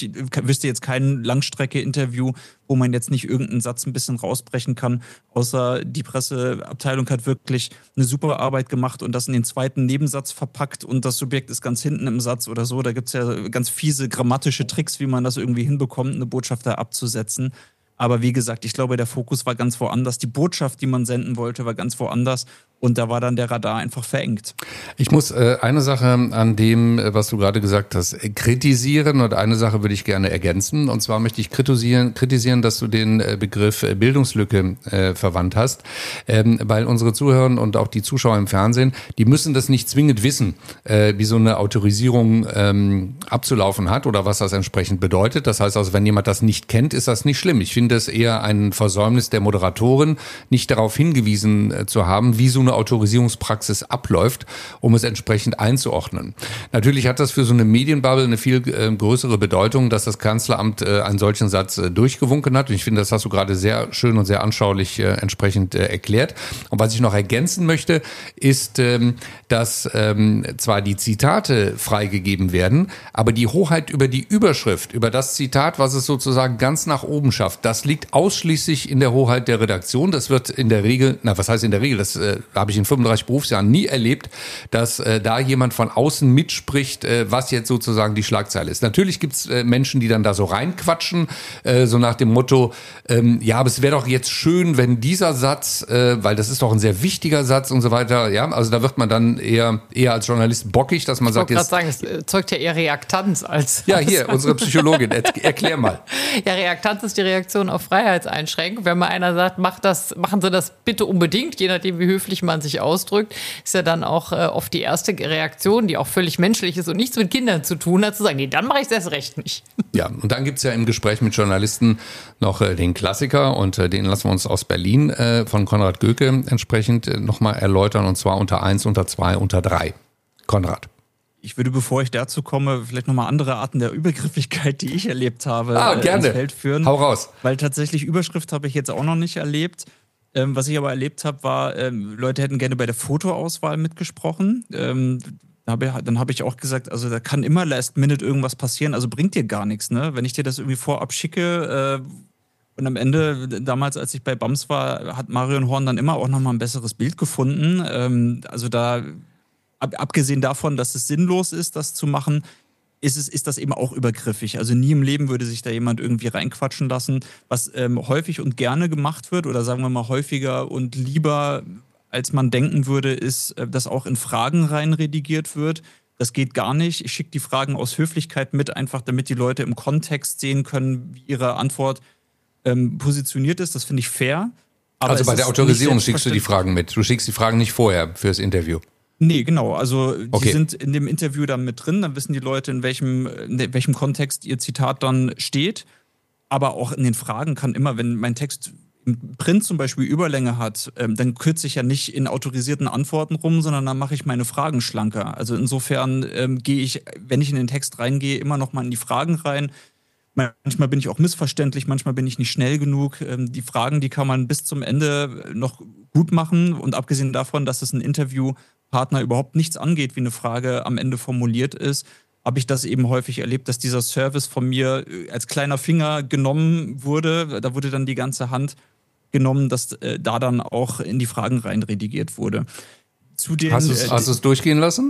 jetzt kein Langstrecke-Interview, wo man jetzt nicht irgendeinen Satz ein bisschen rausbrechen kann, außer die Presseabteilung hat wirklich eine super Arbeit gemacht und das in den zweiten Nebensatz verpackt und das Subjekt ist ganz hinten im Satz oder so. Da gibt es ja ganz fiese grammatische Tricks, wie man das irgendwie hinbekommt, eine Botschaft da abzusetzen. Aber wie gesagt, ich glaube, der Fokus war ganz woanders. Die Botschaft, die man senden wollte, war ganz woanders. Und da war dann der Radar einfach verengt. Ich muss eine Sache an dem, was du gerade gesagt hast, kritisieren und eine Sache würde ich gerne ergänzen. Und zwar möchte ich kritisieren, dass du den Begriff Bildungslücke verwandt hast. Weil unsere Zuhörer und auch die Zuschauer im Fernsehen, die müssen das nicht zwingend wissen, wie so eine Autorisierung abzulaufen hat oder was das entsprechend bedeutet. Das heißt also, wenn jemand das nicht kennt, ist das nicht schlimm. Ich finde es eher ein Versäumnis der Moderatoren, nicht darauf hingewiesen zu haben, wie so eine Autorisierungspraxis abläuft, um es entsprechend einzuordnen. Natürlich hat das für so eine Medienbubble eine viel größere Bedeutung, dass das Kanzleramt einen solchen Satz durchgewunken hat. Und ich finde, das hast du gerade sehr schön und sehr anschaulich entsprechend erklärt. Und was ich noch ergänzen möchte, ist, dass zwar die Zitate freigegeben werden, aber die Hoheit über die Überschrift, über das Zitat, was es sozusagen ganz nach oben schafft, das liegt ausschließlich in der Hoheit der Redaktion. Das wird in der Regel, was heißt in der Regel, das habe ich in 35 Berufsjahren nie erlebt, dass da jemand von außen mitspricht, was jetzt sozusagen die Schlagzeile ist. Natürlich gibt es Menschen, die dann da so reinquatschen, so nach dem Motto, ja, aber es wäre doch jetzt schön, wenn dieser Satz, weil das ist doch ein sehr wichtiger Satz und so weiter, ja, also da wird man dann eher als Journalist bockig, dass man sagt, ich wollte gerade sagen, es zeugt ja eher Reaktanz als... Ja, hier, unsere Psychologin, erklär mal. Ja, Reaktanz ist die Reaktion auf Freiheitseinschränkung. Wenn mal einer sagt, machen Sie das bitte unbedingt, je nachdem, wie höflich man sich ausdrückt, ist ja dann auch oft die erste Reaktion, die auch völlig menschlich ist und nichts mit Kindern zu tun hat, zu sagen, nee, dann mache ich es erst recht nicht. Ja, und dann gibt's ja im Gespräch mit Journalisten noch den Klassiker und den lassen wir uns aus Berlin von Konrad Göke entsprechend nochmal erläutern und zwar unter 1, unter 2, unter 3. Konrad. Ich würde, bevor ich dazu komme, vielleicht nochmal andere Arten der Übergriffigkeit, die ich erlebt habe, gerne. ins Feld führen. Hau raus. Weil tatsächlich Überschrift habe ich jetzt auch noch nicht erlebt. Was ich aber erlebt habe, war, Leute hätten gerne bei der Fotoauswahl mitgesprochen. Dann habe ich auch gesagt, also da kann immer last minute irgendwas passieren, also bringt dir gar nichts, ne? Wenn ich dir das irgendwie vorab schicke und am Ende, damals als ich bei BAMS war, hat Marion Horn dann immer auch nochmal ein besseres Bild gefunden. Also da... Abgesehen davon, dass es sinnlos ist, das zu machen, ist das eben auch übergriffig. Also nie im Leben würde sich da jemand irgendwie reinquatschen lassen. Was häufig und gerne gemacht wird oder sagen wir mal häufiger und lieber, als man denken würde, ist, dass auch in Fragen rein redigiert wird. Das geht gar nicht. Ich schicke die Fragen aus Höflichkeit mit, einfach damit die Leute im Kontext sehen können, wie ihre Antwort positioniert ist. Das finde ich fair. Aber also bei der Autorisierung schickst du die Fragen mit. Du schickst die Fragen nicht vorher fürs Interview. Nee, genau. Also die sind in dem Interview dann mit drin, dann wissen die Leute, in welchem Kontext ihr Zitat dann steht. Aber auch in den Fragen kann immer, wenn mein Text im Print zum Beispiel Überlänge hat, dann kürze ich ja nicht in autorisierten Antworten rum, sondern dann mache ich meine Fragen schlanker. Also insofern gehe ich, wenn ich in den Text reingehe, immer noch mal in die Fragen rein. Manchmal bin ich auch missverständlich, manchmal bin ich nicht schnell genug. Die Fragen, die kann man bis zum Ende noch gut machen. Und abgesehen davon, dass es ein Interviewpartner überhaupt nichts angeht, wie eine Frage am Ende formuliert ist, habe ich das eben häufig erlebt, dass dieser Service von mir als kleiner Finger genommen wurde. Da wurde dann die ganze Hand genommen, dass da dann auch in die Fragen rein redigiert wurde. Hast du es durchgehen lassen?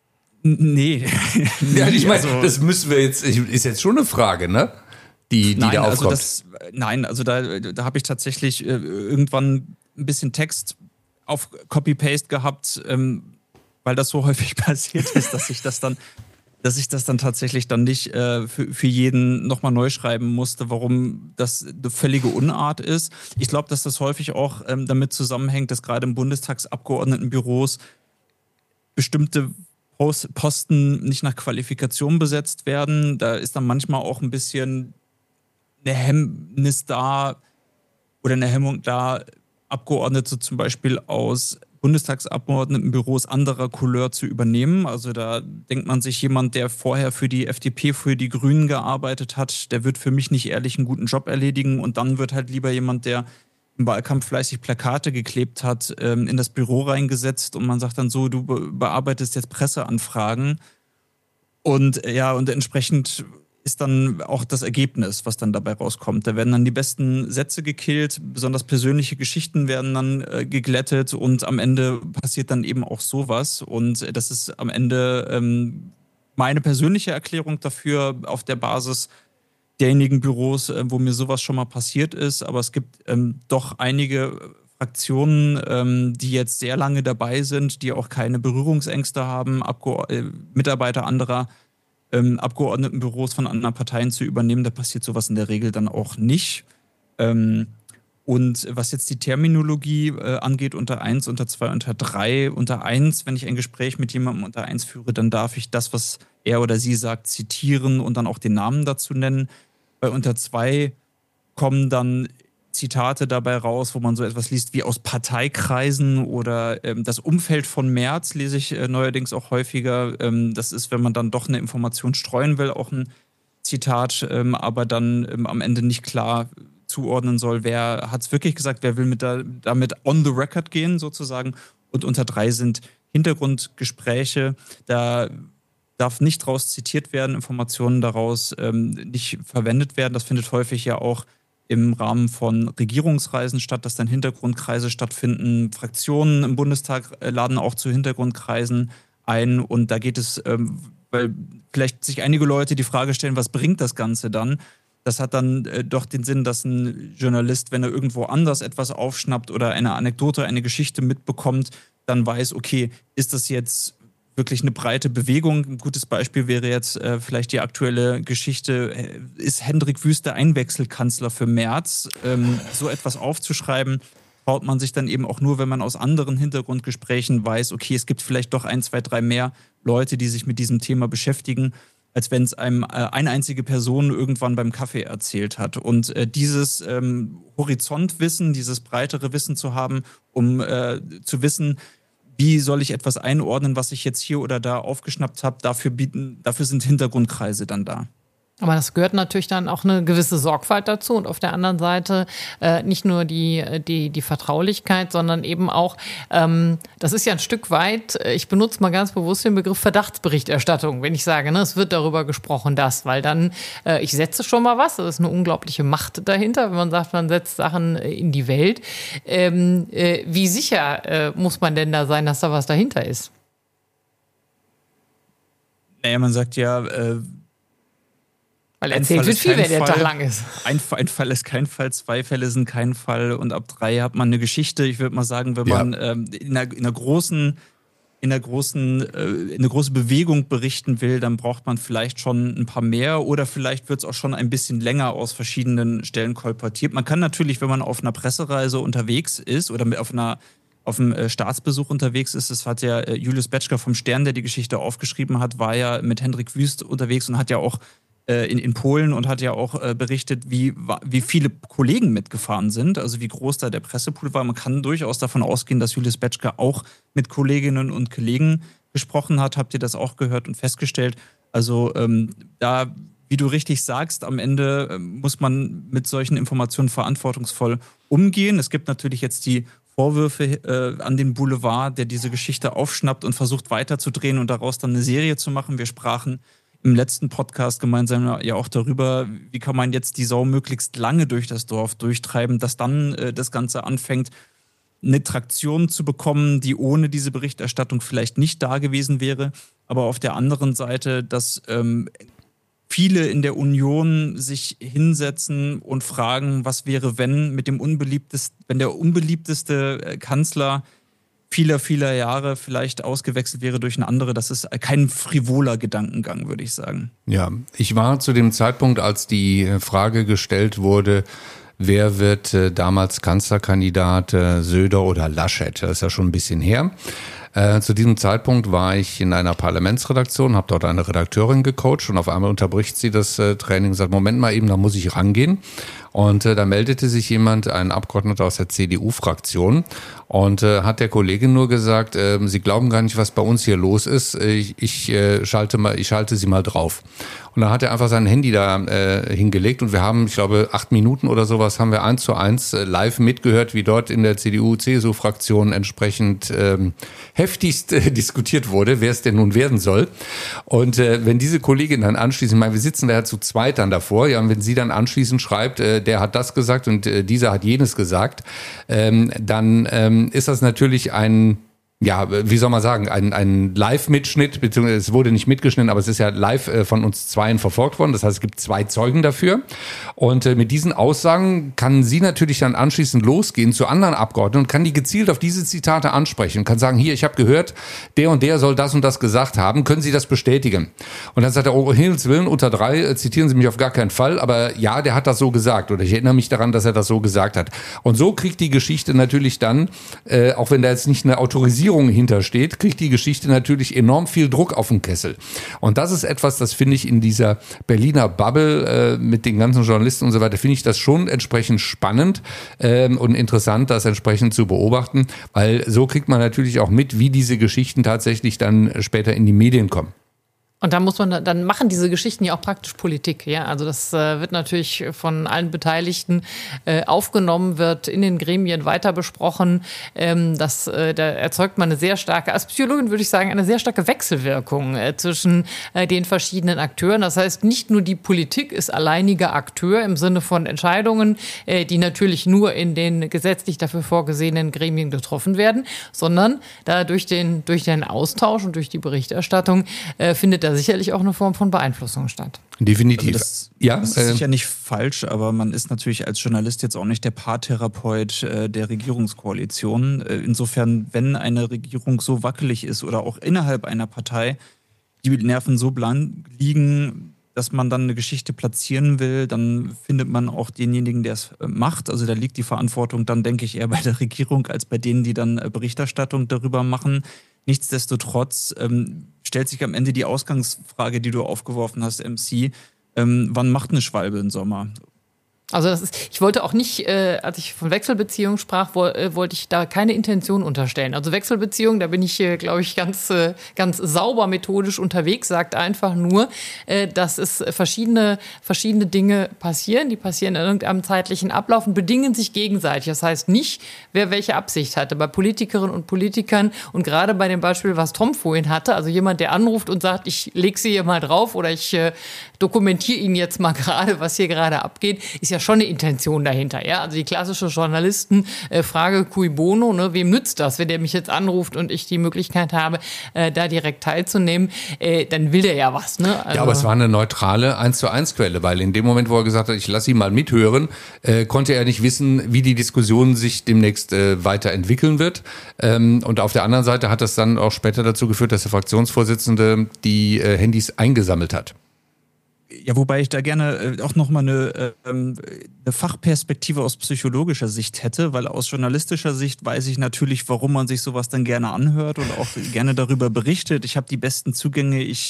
Nee. Ja, ich meine, also, das müssen wir jetzt, ist jetzt schon eine Frage, ne? Die da aufkommt. Also da habe ich tatsächlich irgendwann ein bisschen Text auf Copy-Paste gehabt, weil das so häufig passiert ist, dass ich das dann tatsächlich dann nicht für jeden nochmal neu schreiben musste, warum das eine völlige Unart ist. Ich glaube, dass das häufig auch damit zusammenhängt, dass gerade im Bundestagsabgeordnetenbüros bestimmte Posten nicht nach Qualifikation besetzt werden. Da ist dann manchmal auch ein bisschen eine Hemmnis da oder eine Hemmung da, Abgeordnete zum Beispiel aus Bundestagsabgeordnetenbüros anderer Couleur zu übernehmen. Also da denkt man sich, jemand, der vorher für die FDP, für die Grünen gearbeitet hat, der wird für mich nicht ehrlich einen guten Job erledigen und dann wird halt lieber jemand, der im Wahlkampf fleißig Plakate geklebt hat, in das Büro reingesetzt und man sagt dann so, du bearbeitest jetzt Presseanfragen und entsprechend ist dann auch das Ergebnis, was dann dabei rauskommt. Da werden dann die besten Sätze gekillt, besonders persönliche Geschichten werden dann geglättet und am Ende passiert dann eben auch sowas. Und das ist am Ende meine persönliche Erklärung dafür auf der Basis derjenigen Büros, wo mir sowas schon mal passiert ist. Aber es gibt doch einige Fraktionen, die jetzt sehr lange dabei sind, die auch keine Berührungsängste haben, Mitarbeiter anderer Abgeordnetenbüros von anderen Parteien zu übernehmen. Da passiert sowas in der Regel dann auch nicht. Und was jetzt die Terminologie angeht, unter 1, unter 2, unter 3, unter 1, wenn ich ein Gespräch mit jemandem unter 1 führe, dann darf ich das, was er oder sie sagt, zitieren und dann auch den Namen dazu nennen. Bei unter 2 kommen dann Zitate dabei raus, wo man so etwas liest wie aus Parteikreisen oder das Umfeld von Merz lese ich neuerdings auch häufiger. Das ist, wenn man dann doch eine Information streuen will, auch ein Zitat, aber dann am Ende nicht klar zuordnen soll, wer hat es wirklich gesagt, wer will damit on the record gehen sozusagen. Und unter 3 sind Hintergrundgespräche, da darf nicht draus zitiert werden, Informationen daraus nicht verwendet werden. Das findet häufig ja auch im Rahmen von Regierungsreisen statt, dass dann Hintergrundkreise stattfinden. Fraktionen im Bundestag laden auch zu Hintergrundkreisen ein. Und da geht es, weil vielleicht sich einige Leute die Frage stellen, was bringt das Ganze dann? Das hat dann doch den Sinn, dass ein Journalist, wenn er irgendwo anders etwas aufschnappt oder eine Anekdote, eine Geschichte mitbekommt, dann weiß, okay, ist das jetzt wirklich eine breite Bewegung. Ein gutes Beispiel wäre jetzt vielleicht die aktuelle Geschichte, ist Hendrik Wüst der Einwechselkanzler für Merz? So etwas aufzuschreiben, traut man sich dann eben auch nur, wenn man aus anderen Hintergrundgesprächen weiß, okay, es gibt vielleicht doch 1, 2, 3 mehr Leute, die sich mit diesem Thema beschäftigen, als wenn es einem eine einzige Person irgendwann beim Kaffee erzählt hat. Und dieses Horizontwissen, dieses breitere Wissen zu haben, um zu wissen, wie soll ich etwas einordnen, was ich jetzt hier oder da aufgeschnappt habe, dafür sind Hintergrundkreise dann da. Aber das gehört natürlich dann auch eine gewisse Sorgfalt dazu und auf der anderen Seite nicht nur die Vertraulichkeit, sondern eben auch, das ist ja ein Stück weit, ich benutze mal ganz bewusst den Begriff Verdachtsberichterstattung, wenn ich sage, ne, es wird darüber gesprochen, weil dann, ich setze schon mal was, das ist eine unglaubliche Macht dahinter, wenn man sagt, man setzt Sachen in die Welt. Wie sicher muss man denn da sein, dass da was dahinter ist? Naja, man sagt ja, weil erzählt wird viel, wenn der Tag lang ist. Ein Fall ist kein Fall, 2 Fälle sind kein Fall und ab 3 hat man eine Geschichte. Ich würde mal sagen, wenn man in einer große Bewegung berichten will, dann braucht man vielleicht schon ein paar mehr oder vielleicht wird es auch schon ein bisschen länger aus verschiedenen Stellen kolportiert. Man kann natürlich, wenn man auf einer Pressereise unterwegs ist oder auf einem Staatsbesuch unterwegs ist, das hat ja Julius Betschka vom Stern, der die Geschichte aufgeschrieben hat, war ja mit Hendrik Wüst unterwegs und hat ja auch in Polen und hat ja auch berichtet, wie viele Kollegen mitgefahren sind, also wie groß da der Pressepool war. Man kann durchaus davon ausgehen, dass Julius Betschka auch mit Kolleginnen und Kollegen gesprochen hat. Habt ihr das auch gehört und festgestellt? Also da, wie du richtig sagst, am Ende muss man mit solchen Informationen verantwortungsvoll umgehen. Es gibt natürlich jetzt die Vorwürfe an den Boulevard, der diese Geschichte aufschnappt und versucht weiterzudrehen und daraus dann eine Serie zu machen. Wir sprachen im letzten Podcast gemeinsam ja auch darüber, wie kann man jetzt die Sau möglichst lange durch das Dorf durchtreiben, dass dann das Ganze anfängt, eine Traktion zu bekommen, die ohne diese Berichterstattung vielleicht nicht da gewesen wäre. Aber auf der anderen Seite, dass viele in der Union sich hinsetzen und fragen, was wäre, wenn der unbeliebteste Kanzler vieler Jahre vielleicht ausgewechselt wäre durch eine andere. Das ist kein frivoler Gedankengang, würde ich sagen. Ja, ich war zu dem Zeitpunkt, als die Frage gestellt wurde, wer wird damals Kanzlerkandidat, Söder oder Laschet? Das ist ja schon ein bisschen her. Zu diesem Zeitpunkt war ich in einer Parlamentsredaktion, habe dort eine Redakteurin gecoacht und auf einmal unterbricht sie das Training und sagt, Moment mal eben, da muss ich rangehen. Und da meldete sich jemand, ein Abgeordneter aus der CDU-Fraktion, und hat der Kollegin nur gesagt, Sie glauben gar nicht, was bei uns hier los ist. Ich schalte Sie mal drauf. Und dann hat er einfach sein Handy da hingelegt und wir haben, ich glaube, 8 Minuten oder sowas haben wir 1:1 live mitgehört, wie dort in der CDU-CSU-Fraktion entsprechend heftigst diskutiert wurde, wer es denn nun werden soll. Und wenn diese Kollegin dann anschließend, ich meine, wir sitzen da ja zu zweit dann davor, ja, und wenn sie dann anschließend schreibt, der hat das gesagt und dieser hat jenes gesagt, dann ist das natürlich ein Live-Mitschnitt, beziehungsweise es wurde nicht mitgeschnitten, aber es ist ja live von uns zweien verfolgt worden. Das heißt, es gibt 2 Zeugen dafür. Und mit diesen Aussagen kann sie natürlich dann anschließend losgehen zu anderen Abgeordneten und kann die gezielt auf diese Zitate ansprechen. Kann sagen, hier, ich habe gehört, der und der soll das und das gesagt haben. Können Sie das bestätigen? Und dann sagt er, oh, Himmels Willen, unter 3 zitieren Sie mich auf gar keinen Fall. Aber ja, der hat das so gesagt. Oder ich erinnere mich daran, dass er das so gesagt hat. Und so kriegt die Geschichte natürlich dann, auch wenn da jetzt nicht eine Autorisierung hintersteht, kriegt die Geschichte natürlich enorm viel Druck auf den Kessel. Und das ist etwas, das finde ich in dieser Berliner Bubble mit den ganzen Journalisten und so weiter, finde ich das schon entsprechend spannend und interessant, das entsprechend zu beobachten, weil so kriegt man natürlich auch mit, wie diese Geschichten tatsächlich dann später in die Medien kommen. Und da muss man, dann machen diese Geschichten ja auch praktisch Politik, ja. Also das wird natürlich von allen Beteiligten aufgenommen, wird in den Gremien weiter besprochen. Da erzeugt man eine sehr starke, als Psychologin würde ich sagen, eine sehr starke Wechselwirkung zwischen den verschiedenen Akteuren. Das heißt, nicht nur die Politik ist alleiniger Akteur im Sinne von Entscheidungen, die natürlich nur in den gesetzlich dafür vorgesehenen Gremien getroffen werden, sondern da durch den Austausch und durch die Berichterstattung findet da sicherlich auch eine Form von Beeinflussung statt. Definitiv. Also das ist sicher nicht falsch, aber man ist natürlich als Journalist jetzt auch nicht der Paartherapeut der Regierungskoalition. Insofern, wenn eine Regierung so wackelig ist oder auch innerhalb einer Partei die Nerven so blank liegen, dass man dann eine Geschichte platzieren will, dann findet man auch denjenigen, der es macht. Also da liegt die Verantwortung dann, denke ich, eher bei der Regierung als bei denen, die dann Berichterstattung darüber machen. Nichtsdestotrotz stellt sich am Ende die Ausgangsfrage, die du aufgeworfen hast, MC, wann macht eine Schwalbe einen Sommer? Also ich wollte auch nicht, als ich von Wechselbeziehungen sprach, wollte ich da keine Intention unterstellen. Also Wechselbeziehungen, da bin ich, glaube ich, ganz sauber methodisch unterwegs, sagt einfach nur, dass es verschiedene Dinge passieren, die passieren in irgendeinem zeitlichen Ablauf und bedingen sich gegenseitig. Das heißt nicht, wer welche Absicht hatte. Bei Politikerinnen und Politikern und gerade bei dem Beispiel, was Tom vorhin hatte, also jemand, der anruft und sagt, ich lege Sie hier mal drauf oder ich dokumentiere Ihnen jetzt mal gerade, was hier gerade abgeht, ist ja schon eine Intention dahinter. Ja? Also die klassische Journalistenfrage cui bono, ne? Wem nützt das, wenn der mich jetzt anruft und ich die Möglichkeit habe, da direkt teilzunehmen, dann will der ja was. Ne? Also ja, aber es war eine neutrale 1:1 Quelle, weil in dem Moment, wo er gesagt hat, ich lasse ihn mal mithören, konnte er nicht wissen, wie die Diskussion sich demnächst weiterentwickeln wird. Und auf der anderen Seite hat das dann auch später dazu geführt, dass der Fraktionsvorsitzende die Handys eingesammelt hat. Ja, wobei ich da gerne auch nochmal eine Fachperspektive aus psychologischer Sicht hätte, weil aus journalistischer Sicht weiß ich natürlich, warum man sich sowas dann gerne anhört und auch gerne darüber berichtet. Ich habe die besten Zugänge, ich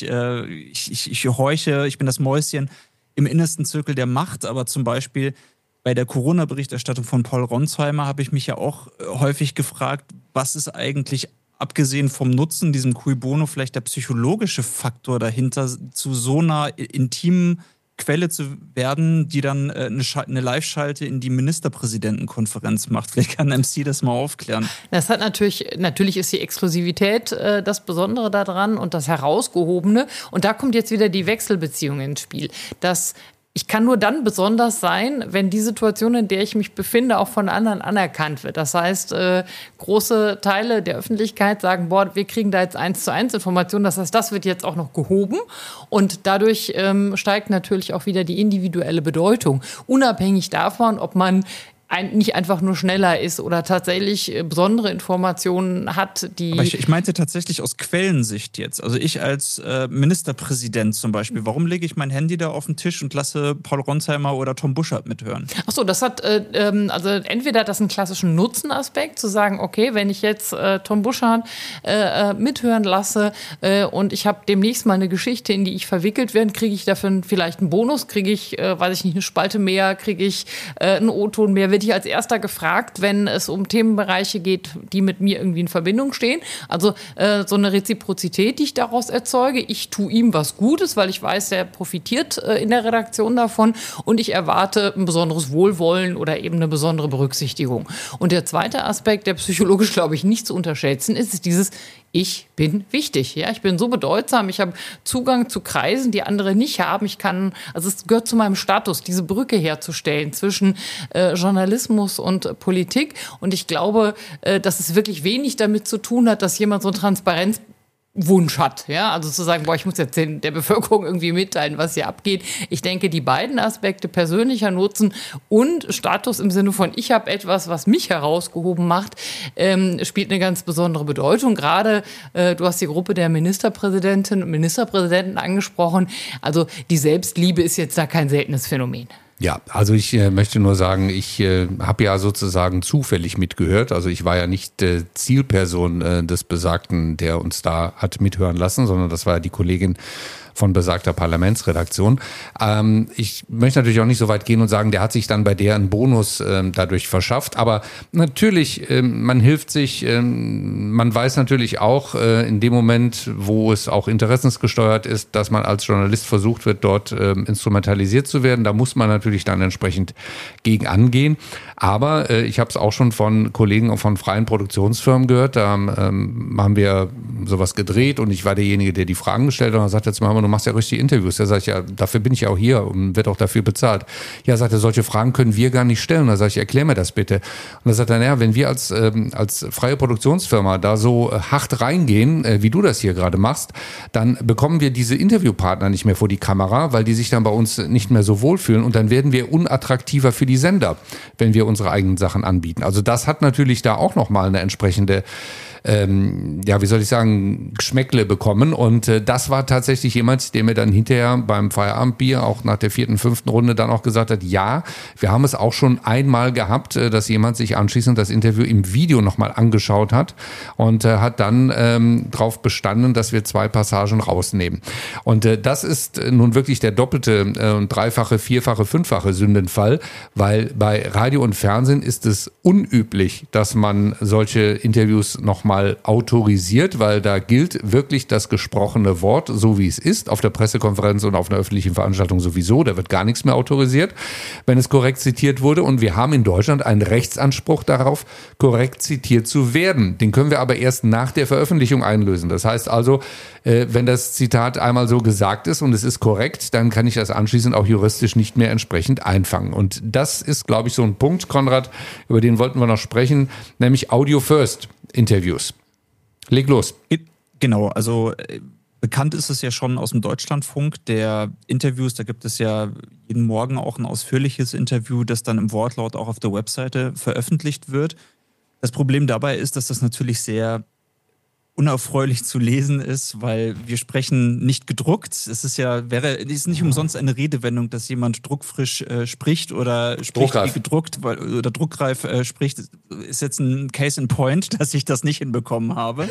horche, ich bin das Mäuschen im innersten Zirkel der Macht, aber zum Beispiel bei der Corona-Berichterstattung von Paul Ronsheimer habe ich mich ja auch häufig gefragt, was ist eigentlich abgesehen vom Nutzen, diesem cui bono, vielleicht der psychologische Faktor dahinter, zu so einer intimen Quelle zu werden, die dann eine Live-Schalte in die Ministerpräsidentenkonferenz macht. Vielleicht kann MC das mal aufklären. Das hat natürlich ist die Exklusivität das Besondere daran und das Herausgehobene. Und da kommt jetzt wieder die Wechselbeziehung ins Spiel. Ich kann nur dann besonders sein, wenn die Situation, in der ich mich befinde, auch von anderen anerkannt wird. Das heißt, große Teile der Öffentlichkeit sagen, boah, wir kriegen da jetzt 1:1 Informationen. Das heißt, das wird jetzt auch noch gehoben. Und dadurch steigt natürlich auch wieder die individuelle Bedeutung. Unabhängig davon, ob man nicht einfach nur schneller ist oder tatsächlich besondere Informationen hat, die... Aber ich meinte tatsächlich aus Quellensicht jetzt. Also ich als Ministerpräsident zum Beispiel, warum lege ich mein Handy da auf den Tisch und lasse Paul Ronsheimer oder Tom Buschardt mithören? Achso, das hat, also entweder das einen klassischen Nutzenaspekt, zu sagen, okay, wenn ich jetzt Tom Buschardt mithören lasse und ich habe demnächst mal eine Geschichte, in die ich verwickelt werde, kriege ich dafür vielleicht einen Bonus, kriege ich, weiß ich nicht, eine Spalte mehr, kriege ich einen O-Ton mehr, werde ich als erster gefragt, wenn es um Themenbereiche geht, die mit mir irgendwie in Verbindung stehen. Also so eine Reziprozität, die ich daraus erzeuge. Ich tue ihm was Gutes, weil ich weiß, der profitiert in der Redaktion davon und ich erwarte ein besonderes Wohlwollen oder eben eine besondere Berücksichtigung. Und der zweite Aspekt, der psychologisch, glaube ich, nicht zu unterschätzen ist, ist dieses ich bin wichtig, ja, ich bin so bedeutsam, ich habe Zugang zu Kreisen, die andere nicht haben. Ich kann, also es gehört zu meinem Status, diese Brücke herzustellen zwischen Journalismus und Politik. Und ich glaube, dass es wirklich wenig damit zu tun hat, dass jemand so einen Transparenzwunsch hat, ja, also zu sagen, boah, ich muss jetzt der Bevölkerung irgendwie mitteilen, was hier abgeht. Ich denke, die beiden Aspekte, persönlicher Nutzen und Status im Sinne von, ich habe etwas, was mich herausgehoben macht, spielt eine ganz besondere Bedeutung. Gerade, du hast die Gruppe der Ministerpräsidentinnen und Ministerpräsidenten angesprochen. Also die Selbstliebe ist jetzt da kein seltenes Phänomen. Ja, also ich möchte nur sagen, ich habe ja sozusagen zufällig mitgehört. Also ich war ja nicht Zielperson des Besagten, der uns da hat mithören lassen, sondern das war ja die Kollegin von besagter Parlamentsredaktion. Ich möchte natürlich auch nicht so weit gehen und sagen, der hat sich dann bei der einen Bonus dadurch verschafft. Aber natürlich, man hilft sich, man weiß natürlich auch in dem Moment, wo es auch interessensgesteuert ist, dass man als Journalist versucht wird, dort instrumentalisiert zu werden. Da muss man natürlich dann entsprechend gegen angehen. Aber ich habe es auch schon von Kollegen von freien Produktionsfirmen gehört. Da haben wir sowas gedreht und ich war derjenige, der die Fragen gestellt hat. Und er sagt jetzt mal, du machst ja richtig Interviews. Da sage ich, ja, dafür bin ich ja auch hier und wird auch dafür bezahlt. Ja, sagt er, solche Fragen können wir gar nicht stellen. Da sage ich, erklär mir das bitte. Und da sagt er, naja, wenn wir als freie Produktionsfirma da so hart reingehen, wie du das hier gerade machst, dann bekommen wir diese Interviewpartner nicht mehr vor die Kamera, weil die sich dann bei uns nicht mehr so wohlfühlen und dann werden wir unattraktiver für die Sender, wenn wir unsere eigenen Sachen anbieten. Also das hat natürlich da auch nochmal eine entsprechende ja, wie soll ich sagen, Geschmäckle bekommen. Und das war tatsächlich jemand, der mir dann hinterher beim Feierabendbier auch nach der 4., 5. Runde dann auch gesagt hat, ja, wir haben es auch schon einmal gehabt, dass jemand sich anschließend das Interview im Video nochmal angeschaut hat und hat dann darauf bestanden, dass wir 2 Passagen rausnehmen. Und das ist nun wirklich der doppelte und dreifache, vierfache, fünffache Sündenfall, weil bei Radio und Fernsehen ist es unüblich, dass man solche Interviews nochmal autorisiert, weil da gilt wirklich das gesprochene Wort, so wie es ist, auf der Pressekonferenz und auf einer öffentlichen Veranstaltung sowieso, da wird gar nichts mehr autorisiert, wenn es korrekt zitiert wurde und wir haben in Deutschland einen Rechtsanspruch darauf, korrekt zitiert zu werden. Den können wir aber erst nach der Veröffentlichung einlösen. Das heißt also, wenn das Zitat einmal so gesagt ist und es ist korrekt, dann kann ich das anschließend auch juristisch nicht mehr entsprechend einfangen. Und das ist, glaube ich, so ein Punkt, Konrad, über den wollten wir noch sprechen, nämlich Audio First Interviews. Leg los. Genau, also bekannt ist es ja schon aus dem Deutschlandfunk, der Interviews, da gibt es ja jeden Morgen auch ein ausführliches Interview, das dann im Wortlaut auch auf der Webseite veröffentlicht wird. Das Problem dabei ist, dass das natürlich sehr unerfreulich zu lesen ist, weil wir sprechen nicht gedruckt. Es ist nicht umsonst eine Redewendung, dass jemand druckfrisch spricht oder spricht wie gedruckt oder druckreif spricht. Ist jetzt ein Case in Point, dass ich das nicht hinbekommen habe.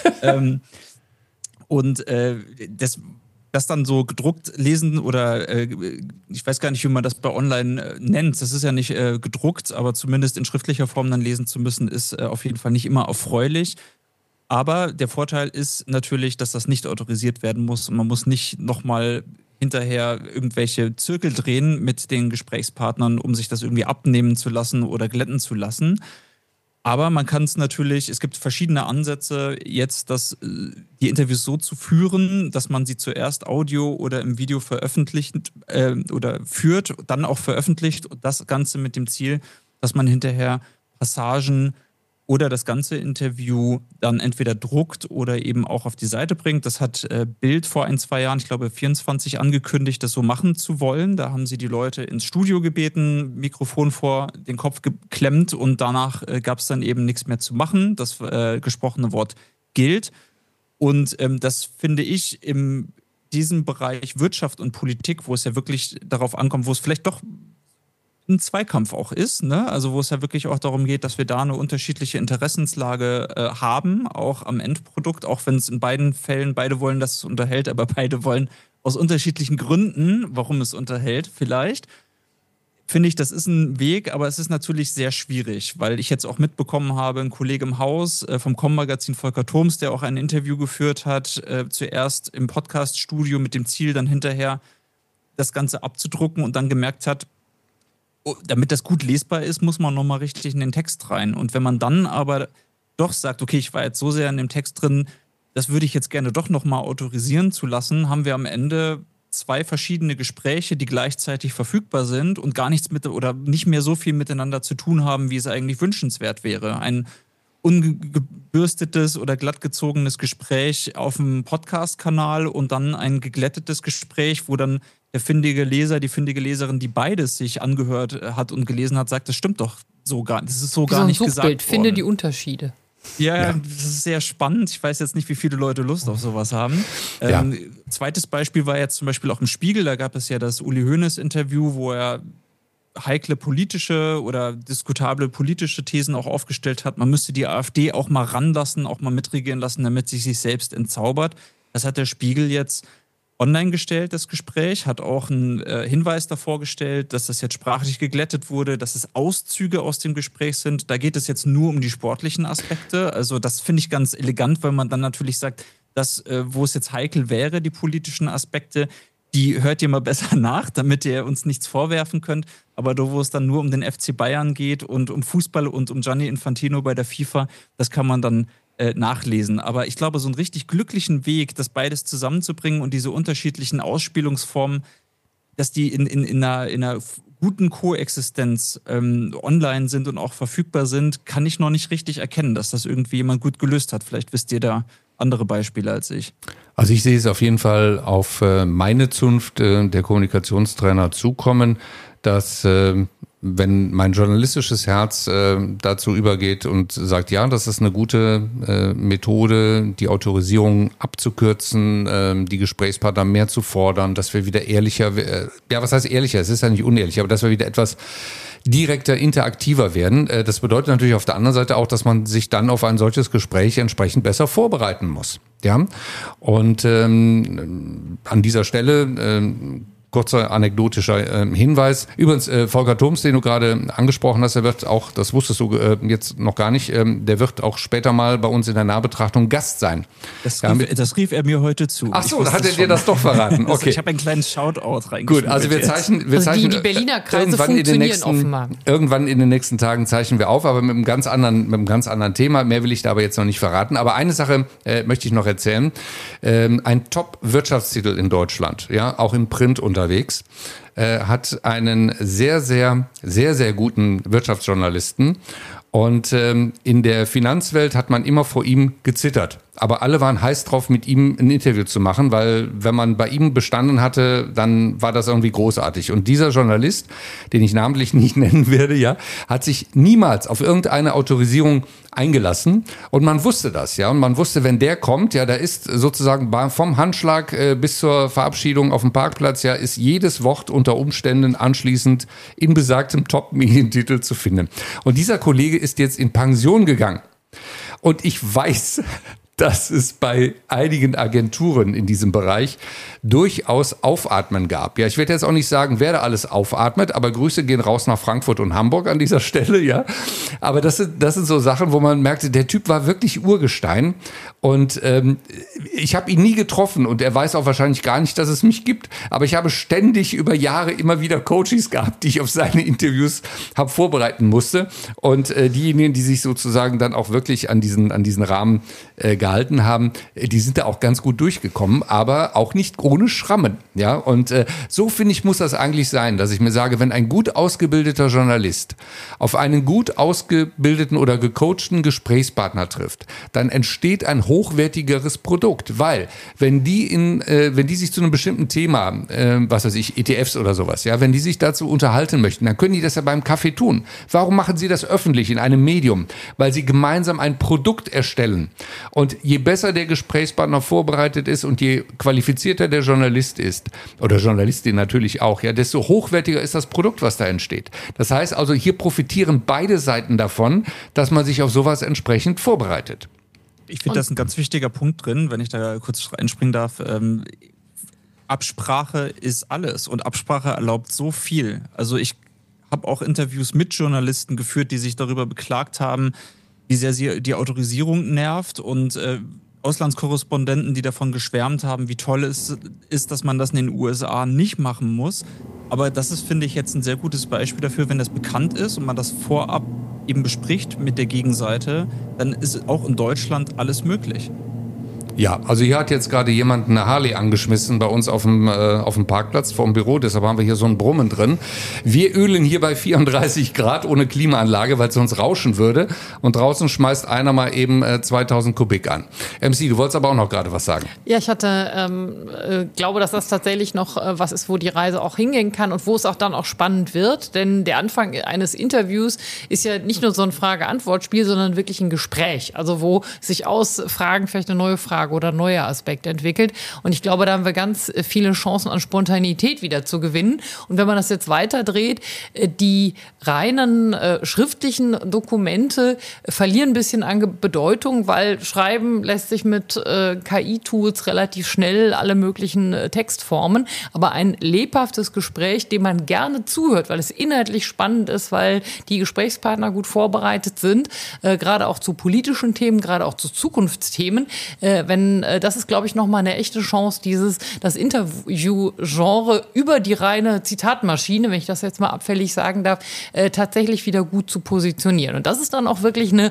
Das dann so gedruckt lesen oder ich weiß gar nicht, wie man das bei online nennt. Das ist ja nicht gedruckt, aber zumindest in schriftlicher Form dann lesen zu müssen, ist auf jeden Fall nicht immer erfreulich. Aber der Vorteil ist natürlich, dass das nicht autorisiert werden muss und man muss nicht nochmal hinterher irgendwelche Zirkel drehen mit den Gesprächspartnern, um sich das irgendwie abnehmen zu lassen oder glätten zu lassen. Aber man kann es natürlich, es gibt verschiedene Ansätze, jetzt die Interviews so zu führen, dass man sie zuerst Audio oder im Video veröffentlicht oder führt, dann auch veröffentlicht und das Ganze mit dem Ziel, dass man hinterher Passagen oder das ganze Interview dann entweder druckt oder eben auch auf die Seite bringt. Das hat Bild vor 1-2 Jahren, ich glaube 24, angekündigt, das so machen zu wollen. Da haben sie die Leute ins Studio gebeten, Mikrofon vor den Kopf geklemmt und danach gab es dann eben nichts mehr zu machen. Das gesprochene Wort gilt. Und das finde ich in diesem Bereich Wirtschaft und Politik, wo es ja wirklich darauf ankommt, wo es vielleicht doch ein Zweikampf auch ist, ne? Also wo es ja wirklich auch darum geht, dass wir da eine unterschiedliche Interessenslage haben, auch am Endprodukt, auch wenn es in beiden Fällen, beide wollen, dass es unterhält, aber beide wollen aus unterschiedlichen Gründen, warum es unterhält vielleicht, finde ich, das ist ein Weg, aber es ist natürlich sehr schwierig, weil ich jetzt auch mitbekommen habe, ein Kollege im Haus vom Com-Magazin, Volker Thoms, der auch ein Interview geführt hat, zuerst im Podcast-Studio mit dem Ziel, dann hinterher das Ganze abzudrucken und dann gemerkt hat, damit das gut lesbar ist, muss man nochmal richtig in den Text rein. Und wenn man dann aber doch sagt, okay, ich war jetzt so sehr in dem Text drin, das würde ich jetzt gerne doch nochmal autorisieren zu lassen, haben wir am Ende 2 verschiedene Gespräche, die gleichzeitig verfügbar sind und gar nichts mit oder nicht mehr so viel miteinander zu tun haben, wie es eigentlich wünschenswert wäre. Ein ungebürstetes oder glattgezogenes Gespräch auf dem Podcast-Kanal und dann ein geglättetes Gespräch, wo dann der findige Leser, die findige Leserin, die beides sich angehört hat und gelesen hat, sagt, das stimmt doch so gar nicht. Das ist so gar nicht gesagt worden. Finde die Unterschiede. Ja, das ist sehr spannend. Ich weiß jetzt nicht, wie viele Leute Lust auf sowas haben. Zweites Beispiel war jetzt zum Beispiel auch im Spiegel. Da gab es ja das Uli Hoeneß-Interview, wo er heikle politische oder diskutable politische Thesen auch aufgestellt hat. Man müsste die AfD auch mal ranlassen, auch mal mitregieren lassen, damit sie sich selbst entzaubert. Das hat der Spiegel jetzt online gestellt, das Gespräch, hat auch einen Hinweis davor gestellt, dass das jetzt sprachlich geglättet wurde, dass es Auszüge aus dem Gespräch sind. Da geht es jetzt nur um die sportlichen Aspekte. Also das finde ich ganz elegant, weil man dann natürlich sagt, dass, wo es jetzt heikel wäre, die politischen Aspekte, die hört ihr mal besser nach, damit ihr uns nichts vorwerfen könnt. Aber da, wo es dann nur um den FC Bayern geht und um Fußball und um Gianni Infantino bei der FIFA, das kann man dann nachlesen. Aber ich glaube, so einen richtig glücklichen Weg, das beides zusammenzubringen und diese unterschiedlichen Ausspielungsformen, dass die in einer guten Koexistenz online sind und auch verfügbar sind, kann ich noch nicht richtig erkennen, dass das irgendwie jemand gut gelöst hat. Vielleicht wisst ihr da andere Beispiele als ich. Also ich sehe es auf jeden Fall auf meine Zunft der Kommunikationstrainer zukommen, dass wenn mein journalistisches Herz dazu übergeht und sagt, ja, das ist eine gute Methode, die Autorisierung abzukürzen, die Gesprächspartner mehr zu fordern, dass wir wieder ehrlicher, ja, was heißt ehrlicher? Es ist ja nicht unehrlich, aber dass wir wieder etwas direkter, interaktiver werden. Das bedeutet natürlich auf der anderen Seite auch, dass man sich dann auf ein solches Gespräch entsprechend besser vorbereiten muss. Ja, und an dieser Stelle kurzer anekdotischer Hinweis. Übrigens, Volker Thoms, den du gerade angesprochen hast, der wird auch, das wusstest du jetzt noch gar nicht, der wird auch später mal bei uns in der Nahbetrachtung Gast sein. Das rief er mir heute zu. Ach so, hat er dir das doch verraten? Okay. Ich habe ein kleines Shoutout reingeschrieben. Gut, also wir zeichnen die Berliner Kreise funktionieren offenbar. Irgendwann in den nächsten Tagen zeichnen wir auf, aber mit einem ganz anderen Thema. Mehr will ich da aber jetzt noch nicht verraten. Aber eine Sache möchte ich noch erzählen. Ein Top-Wirtschaftstitel in Deutschland, ja, auch im Print unterwegs, hat einen sehr, sehr, sehr, sehr guten Wirtschaftsjournalisten. Und in der Finanzwelt hat man immer vor ihm gezittert. Aber alle waren heiß drauf, mit ihm ein Interview zu machen, weil wenn man bei ihm bestanden hatte, dann war das irgendwie großartig. Und dieser Journalist, den ich namentlich nicht nennen werde, ja, hat sich niemals auf irgendeine Autorisierung eingelassen. Und man wusste das, ja. Und man wusste, wenn der kommt, ja, da ist sozusagen vom Handschlag bis zur Verabschiedung auf dem Parkplatz, ja, ist jedes Wort unter Umständen anschließend in besagtem Top-Medientitel zu finden. Und dieser Kollege ist jetzt in Pension gegangen. Und ich weiß, dass es bei einigen Agenturen in diesem Bereich durchaus Aufatmen gab. Ja, ich werde jetzt auch nicht sagen, wer da alles aufatmet, aber Grüße gehen raus nach Frankfurt und Hamburg an dieser Stelle, ja. Aber das sind so Sachen, wo man merkte, der Typ war wirklich Urgestein Und ich habe ihn nie getroffen und er weiß auch wahrscheinlich gar nicht, dass es mich gibt. Aber ich habe ständig über Jahre immer wieder Coaches gehabt, die ich auf seine Interviews habe vorbereiten musste. Und diejenigen, die sich sozusagen dann auch wirklich an diesen Rahmen gehalten haben, die sind da auch ganz gut durchgekommen, aber auch nicht ohne Schrammen. Ja? Und so, finde ich, muss das eigentlich sein, dass ich mir sage, wenn ein gut ausgebildeter Journalist auf einen gut ausgebildeten oder gecoachten Gesprächspartner trifft, dann entsteht ein hochwertigeres Produkt, weil wenn die sich zu einem bestimmten Thema, was weiß ich, ETFs oder sowas, ja, wenn die sich dazu unterhalten möchten, dann können die das ja beim Kaffee tun. Warum machen sie das öffentlich in einem Medium? Weil sie gemeinsam ein Produkt erstellen. Und je besser der Gesprächspartner vorbereitet ist und je qualifizierter der Journalist ist, oder Journalistin natürlich auch, ja, desto hochwertiger ist das Produkt, was da entsteht. Das heißt also, hier profitieren beide Seiten davon, dass man sich auf sowas entsprechend vorbereitet. Ich finde, das ist ein ganz wichtiger Punkt drin, wenn ich da kurz einspringen darf. Absprache ist alles und Absprache erlaubt so viel. Also ich habe auch Interviews mit Journalisten geführt, die sich darüber beklagt haben, wie sehr sie die Autorisierung nervt und Auslandskorrespondenten, die davon geschwärmt haben, wie toll es ist, dass man das in den USA nicht machen muss. Aber das ist, finde ich, jetzt ein sehr gutes Beispiel dafür, wenn das bekannt ist und man das vorab eben bespricht mit der Gegenseite, dann ist auch in Deutschland alles möglich. Ja, also hier hat jetzt gerade jemand eine Harley angeschmissen bei uns auf dem Parkplatz vor dem Büro, deshalb haben wir hier so ein Brummen drin. Wir ölen hier bei 34 Grad ohne Klimaanlage, weil es sonst rauschen würde, und draußen schmeißt einer mal eben 2000 Kubik an. MC, du wolltest aber auch noch gerade was sagen. Ja, ich glaube, dass das tatsächlich noch was ist, wo die Reise auch hingehen kann und wo es auch dann auch spannend wird, denn der Anfang eines Interviews ist ja nicht nur so ein Frage-Antwort-Spiel, sondern wirklich ein Gespräch, also wo sich aus Fragen vielleicht eine neue Frage oder ein neuer Aspekt entwickelt. Und ich glaube, da haben wir ganz viele Chancen an Spontanität wieder zu gewinnen. Und wenn man das jetzt weiterdreht, die reinen schriftlichen Dokumente verlieren ein bisschen an Bedeutung, weil Schreiben lässt sich mit KI-Tools relativ schnell alle möglichen Textformen. Aber ein lebhaftes Gespräch, dem man gerne zuhört, weil es inhaltlich spannend ist, weil die Gesprächspartner gut vorbereitet sind, gerade auch zu politischen Themen, gerade auch zu Zukunftsthemen, das ist, glaube ich, nochmal eine echte Chance, das Interview-Genre über die reine Zitatmaschine, wenn ich das jetzt mal abfällig sagen darf, tatsächlich wieder gut zu positionieren. Und das ist dann auch wirklich eine,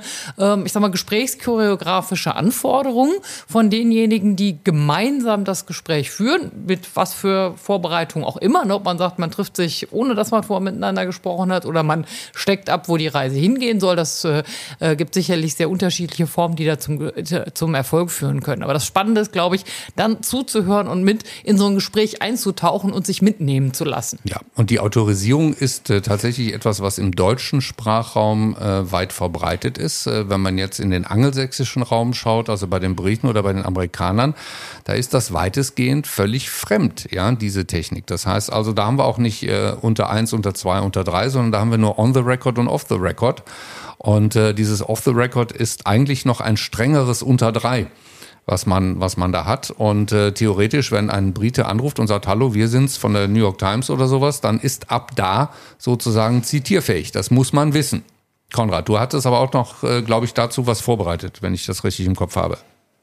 gesprächschoreografische Anforderung von denjenigen, die gemeinsam das Gespräch führen, mit was für Vorbereitung auch immer. Ob man sagt, man trifft sich, ohne dass man vorher miteinander gesprochen hat, oder man steckt ab, wo die Reise hingehen soll. Das gibt sicherlich sehr unterschiedliche Formen, die da zum Erfolg führen können. Aber das Spannende ist, glaube ich, dann zuzuhören und mit in so ein Gespräch einzutauchen und sich mitnehmen zu lassen. Ja, und die Autorisierung ist tatsächlich etwas, was im deutschen Sprachraum weit verbreitet ist. Wenn man jetzt in den angelsächsischen Raum schaut, also bei den Briten oder bei den Amerikanern, da ist das weitestgehend völlig fremd, ja, diese Technik. Das heißt also, da haben wir auch nicht unter 1, unter 2, unter 3, sondern da haben wir nur on the record und off the record. Und dieses off the record ist eigentlich noch ein strengeres unter 3. Was man da hat. Und theoretisch, wenn ein Brite anruft und sagt, hallo, wir sind's von der New York Times oder sowas, dann ist ab da sozusagen zitierfähig. Das muss man wissen. Konrad, du hattest aber auch noch, glaube ich, dazu was vorbereitet, wenn ich das richtig im Kopf habe.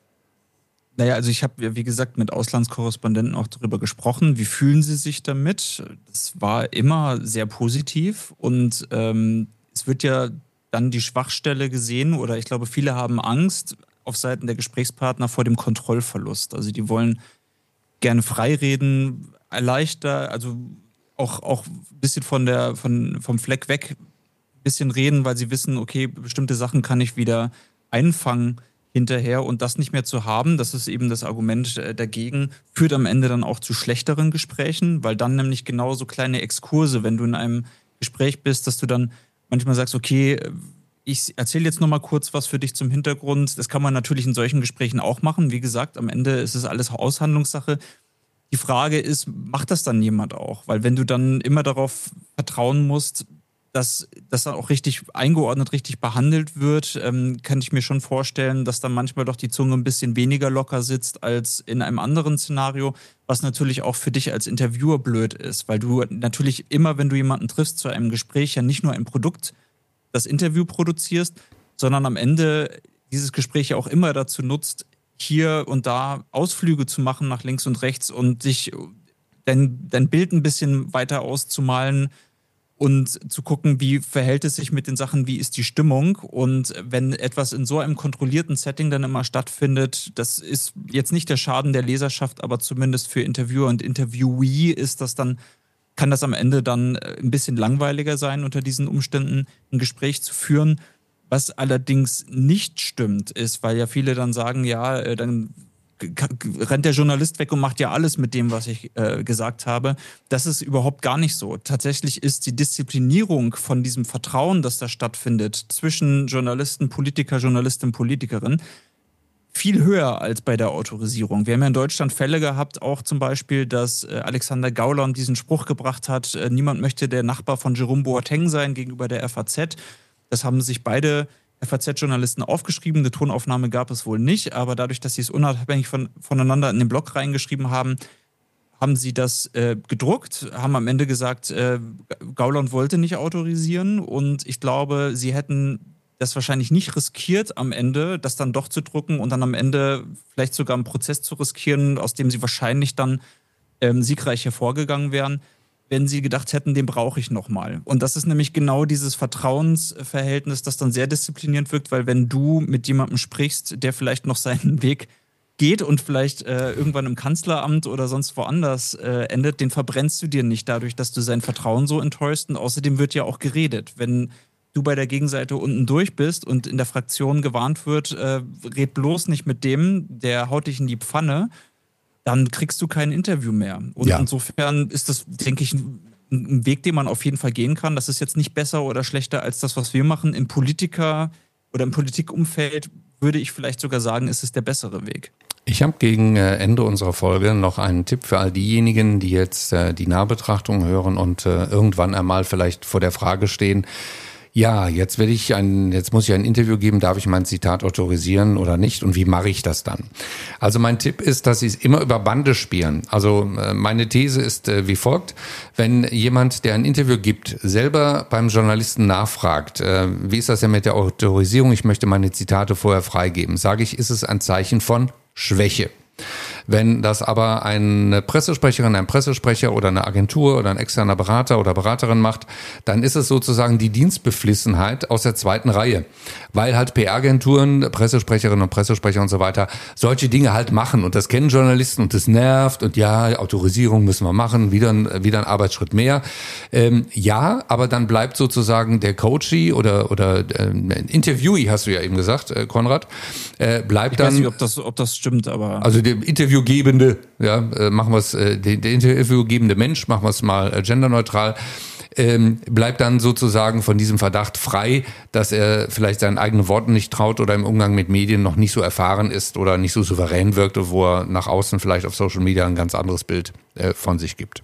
Naja, also ich habe, wie gesagt, mit Auslandskorrespondenten auch darüber gesprochen. Wie fühlen sie sich damit? Das war immer sehr positiv und es wird ja dann die Schwachstelle gesehen, oder ich glaube, viele haben Angst auf Seiten der Gesprächspartner vor dem Kontrollverlust. Also die wollen gerne freireden, erleichtern, also auch ein bisschen vom Fleck weg ein bisschen reden, weil sie wissen, okay, bestimmte Sachen kann ich wieder einfangen hinterher, und das nicht mehr zu haben, das ist eben das Argument dagegen, führt am Ende dann auch zu schlechteren Gesprächen, weil dann nämlich genau so kleine Exkurse, wenn du in einem Gespräch bist, dass du dann manchmal sagst, okay, ich erzähle jetzt noch mal kurz was für dich zum Hintergrund. Das kann man natürlich in solchen Gesprächen auch machen. Wie gesagt, am Ende ist es alles Aushandlungssache. Die Frage ist, macht das dann jemand auch? Weil wenn du dann immer darauf vertrauen musst, dass das dann auch richtig eingeordnet, richtig behandelt wird, kann ich mir schon vorstellen, dass dann manchmal doch die Zunge ein bisschen weniger locker sitzt als in einem anderen Szenario, was natürlich auch für dich als Interviewer blöd ist, weil du natürlich immer, wenn du jemanden triffst zu einem Gespräch, ja nicht nur ein Produkt, das Interview produzierst, sondern am Ende dieses Gespräch ja auch immer dazu nutzt, hier und da Ausflüge zu machen nach links und rechts und sich dein Bild ein bisschen weiter auszumalen und zu gucken, wie verhält es sich mit den Sachen, wie ist die Stimmung. Und wenn etwas in so einem kontrollierten Setting dann immer stattfindet, das ist jetzt nicht der Schaden der Leserschaft, aber zumindest für Interviewer und Interviewee kann das am Ende dann ein bisschen langweiliger sein, unter diesen Umständen ein Gespräch zu führen. Was allerdings nicht stimmt, ist, weil ja viele dann sagen, ja, dann rennt der Journalist weg und macht ja alles mit dem, was ich gesagt habe. Das ist überhaupt gar nicht so. Tatsächlich ist die Disziplinierung von diesem Vertrauen, das da stattfindet, zwischen Journalisten, Politiker, Journalistin, Politikerin, viel höher als bei der Autorisierung. Wir haben ja in Deutschland Fälle gehabt, auch zum Beispiel, dass Alexander Gauland diesen Spruch gebracht hat, niemand möchte der Nachbar von Jerome Boateng sein gegenüber der FAZ. Das haben sich beide FAZ-Journalisten aufgeschrieben. Eine Tonaufnahme gab es wohl nicht, aber dadurch, dass sie es unabhängig voneinander in den Blog reingeschrieben haben, haben sie das gedruckt, haben am Ende gesagt, Gauland wollte nicht autorisieren und ich glaube, sie hätten das wahrscheinlich nicht riskiert am Ende, das dann doch zu drucken und dann am Ende vielleicht sogar einen Prozess zu riskieren, aus dem sie wahrscheinlich dann siegreich hervorgegangen wären, wenn sie gedacht hätten, den brauche ich nochmal. Und das ist nämlich genau dieses Vertrauensverhältnis, das dann sehr disziplinierend wirkt, weil wenn du mit jemandem sprichst, der vielleicht noch seinen Weg geht und vielleicht irgendwann im Kanzleramt oder sonst woanders endet, den verbrennst du dir nicht dadurch, dass du sein Vertrauen so enttäuschst. Und außerdem wird ja auch geredet. Wenn du bei der Gegenseite unten durch bist und in der Fraktion gewarnt wird, red bloß nicht mit dem, der haut dich in die Pfanne, dann kriegst du kein Interview mehr. Und insofern ist das, denke ich, ein Weg, den man auf jeden Fall gehen kann. Das ist jetzt nicht besser oder schlechter als das, was wir machen. Im Politikumfeld würde ich vielleicht sogar sagen, ist es der bessere Weg. Ich habe gegen Ende unserer Folge noch einen Tipp für all diejenigen, die jetzt die Nahbetrachtung hören und irgendwann einmal vielleicht vor der Frage stehen, ja, jetzt muss ich ein Interview geben, darf ich mein Zitat autorisieren oder nicht und wie mache ich das dann? Also mein Tipp ist, dass Sie es immer über Bande spielen. Also meine These ist wie folgt, wenn jemand, der ein Interview gibt, selber beim Journalisten nachfragt, wie ist das denn mit der Autorisierung, ich möchte meine Zitate vorher freigeben, sage ich, ist es ein Zeichen von Schwäche. Wenn das aber eine Pressesprecherin, ein Pressesprecher oder eine Agentur oder ein externer Berater oder Beraterin macht, dann ist es sozusagen die Dienstbeflissenheit aus der zweiten Reihe. Weil halt PR-Agenturen, Pressesprecherinnen und Pressesprecher und so weiter solche Dinge halt machen. Und das kennen Journalisten und das nervt. Und ja, Autorisierung müssen wir machen, wieder ein Arbeitsschritt mehr. Ja, aber dann bleibt sozusagen der Coachee oder Interviewee, hast du ja eben gesagt, Konrad, bleibt dann... Ich weiß nicht, ob das stimmt, aber... Also der Interviewgebende, ja, machen wir es, der interviewgebende Mensch, machen wir es mal genderneutral, bleibt dann sozusagen von diesem Verdacht frei, dass er vielleicht seinen eigenen Worten nicht traut oder im Umgang mit Medien noch nicht so erfahren ist oder nicht so souverän wirkt, wo er nach außen vielleicht auf Social Media ein ganz anderes Bild von sich gibt.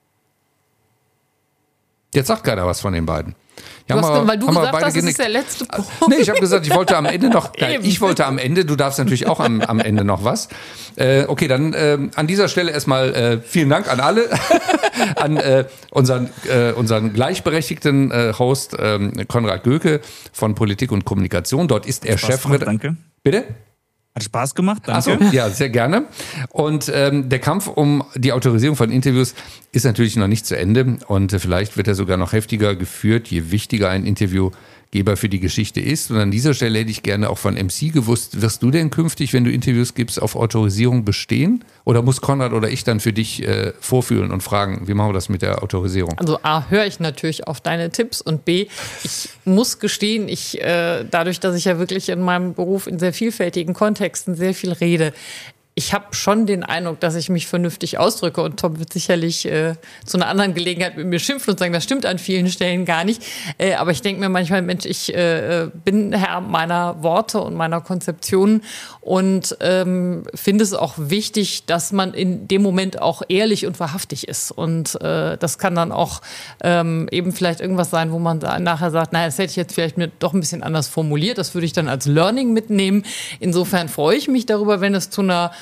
Jetzt sagt keiner was von den beiden. Weil du gesagt hast, das ist der letzte Punkt. Nee, ich habe gesagt, ich wollte am Ende noch, du darfst natürlich auch am Ende noch was. Okay, dann an dieser Stelle erstmal vielen Dank an alle, an unseren gleichberechtigten Host Konrad Göke von Politik und Kommunikation. Dort ist er Chefredakteur. Danke. Bitte? Hat Spaß gemacht, danke. Ach so, ja, sehr gerne. Und der Kampf um die Autorisierung von Interviews ist natürlich noch nicht zu Ende und vielleicht wird er sogar noch heftiger geführt, je wichtiger ein Interviewgeber für die Geschichte ist. Und an dieser Stelle hätte ich gerne auch von MC gewusst, wirst du denn künftig, wenn du Interviews gibst, auf Autorisierung bestehen? Oder muss Konrad oder ich dann für dich vorfühlen und fragen, wie machen wir das mit der Autorisierung? Also A, höre ich natürlich auf deine Tipps und B, ich muss gestehen, dadurch, dass ich ja wirklich in meinem Beruf in sehr vielfältigen Kontexten sehr viel rede, ich habe schon den Eindruck, dass ich mich vernünftig ausdrücke und Tom wird sicherlich zu einer anderen Gelegenheit mit mir schimpfen und sagen, das stimmt an vielen Stellen gar nicht. Aber ich denke mir manchmal, Mensch, ich bin Herr meiner Worte und meiner Konzeptionen und finde es auch wichtig, dass man in dem Moment auch ehrlich und wahrhaftig ist. Und das kann dann auch eben vielleicht irgendwas sein, wo man nachher sagt, naja, das hätte ich jetzt vielleicht mir doch ein bisschen anders formuliert. Das würde ich dann als Learning mitnehmen. Insofern freue ich mich darüber, wenn es zu einer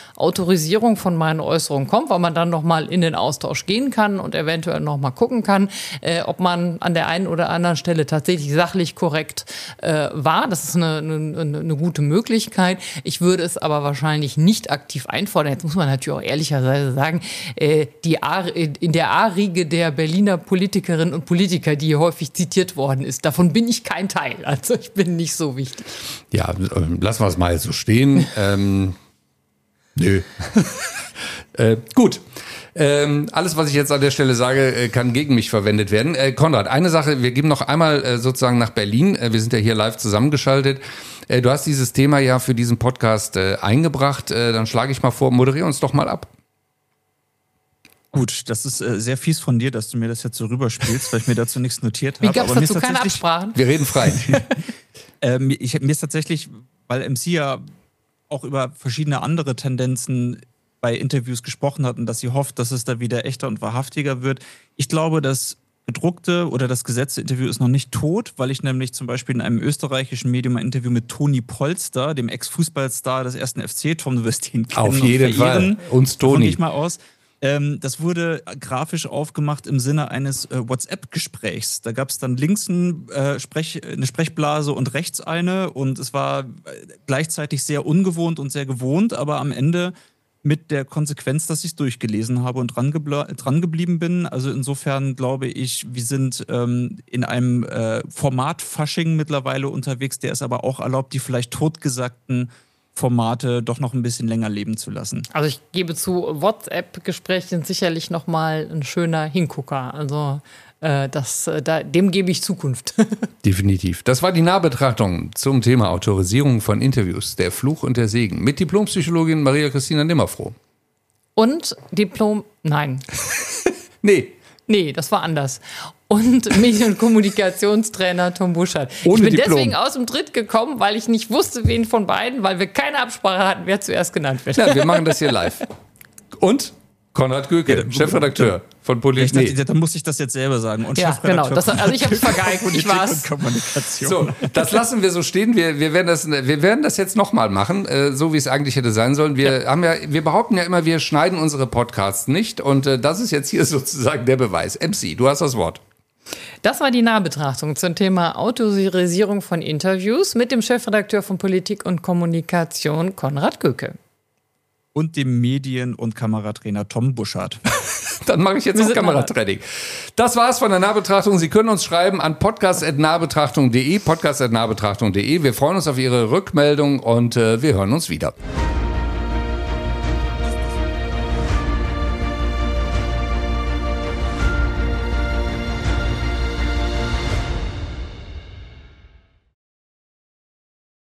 Autorisierung von meinen Äußerungen kommt, weil man dann nochmal in den Austausch gehen kann und eventuell nochmal gucken kann, ob man an der einen oder anderen Stelle tatsächlich sachlich korrekt war. Das ist eine gute Möglichkeit. Ich würde es aber wahrscheinlich nicht aktiv einfordern. Jetzt muss man natürlich auch ehrlicherweise sagen, in der A-Riege der Berliner Politikerinnen und Politiker, die hier häufig zitiert worden ist, davon bin ich kein Teil. Also ich bin nicht so wichtig. Ja, lassen wir es mal so stehen. Nö. Gut. Alles, was ich jetzt an der Stelle sage, kann gegen mich verwendet werden. Konrad, eine Sache, wir geben noch einmal sozusagen nach Berlin. Wir sind ja hier live zusammengeschaltet. Du hast dieses Thema ja für diesen Podcast eingebracht. Dann schlage ich mal vor, moderiere uns doch mal ab. Gut, das ist sehr fies von dir, dass du mir das jetzt so rüberspielst, weil ich mir dazu nichts notiert habe. Wie gab es dazu keine Absprachen? Wir reden frei. Mir ist tatsächlich, weil MC ja auch über verschiedene andere Tendenzen bei Interviews gesprochen hat und dass sie hofft, dass es da wieder echter und wahrhaftiger wird. Ich glaube, das gedruckte oder das gesetzte Interview ist noch nicht tot, weil ich nämlich zum Beispiel in einem österreichischen Medium ein Interview mit Toni Polster, dem Ex-Fußballstar des 1. FC, Tom, du wirst ihn kennen. Auf jeden Fall. Uns Toni. Gehe ich mal aus. Das wurde grafisch aufgemacht im Sinne eines WhatsApp-Gesprächs. Da gab es dann links eine Sprechblase und rechts eine und es war gleichzeitig sehr ungewohnt und sehr gewohnt, aber am Ende mit der Konsequenz, dass ich es durchgelesen habe und dran geblieben bin. Also insofern glaube ich, wir sind in einem Format-Fasching mittlerweile unterwegs, der es aber auch erlaubt, die vielleicht totgesagten Formate doch noch ein bisschen länger leben zu lassen. Also ich gebe zu, WhatsApp-Gespräche sind sicherlich nochmal ein schöner Hingucker. Also dem gebe ich Zukunft. Definitiv. Das war die Nahbetrachtung zum Thema Autorisierung von Interviews, der Fluch und der Segen, mit Diplompsychologin Maria Christina Nimmerfroh. Und Nein, das war anders. Und Medien- und Kommunikationstrainer Tom Buschert. Ich bin deswegen aus dem Tritt gekommen, weil ich nicht wusste, wen von beiden, weil wir keine Absprache hatten, wer zuerst genannt wird. Ja, wir machen das hier live. Und Konrad Göke, Chefredakteur von Politik. Dann muss ich das jetzt selber sagen. Und ja, genau. Also ich habe es vergeigt und ich war's. So, das lassen wir so stehen. Wir werden das jetzt nochmal machen, so wie es eigentlich hätte sein sollen. Wir behaupten ja immer, wir schneiden unsere Podcasts nicht. Und das ist jetzt hier sozusagen der Beweis. MC, du hast das Wort. Das war die Nahbetrachtung zum Thema Autorisierung von Interviews mit dem Chefredakteur von Politik und Kommunikation, Konrad Göke. Und dem Medien- und Kameratrainer Tom Buschert. Dann mache ich jetzt noch Kameratraining. Das war's von der Nahbetrachtung. Sie können uns schreiben an podcast@nahbetrachtung.de. Wir freuen uns auf Ihre Rückmeldung und wir hören uns wieder.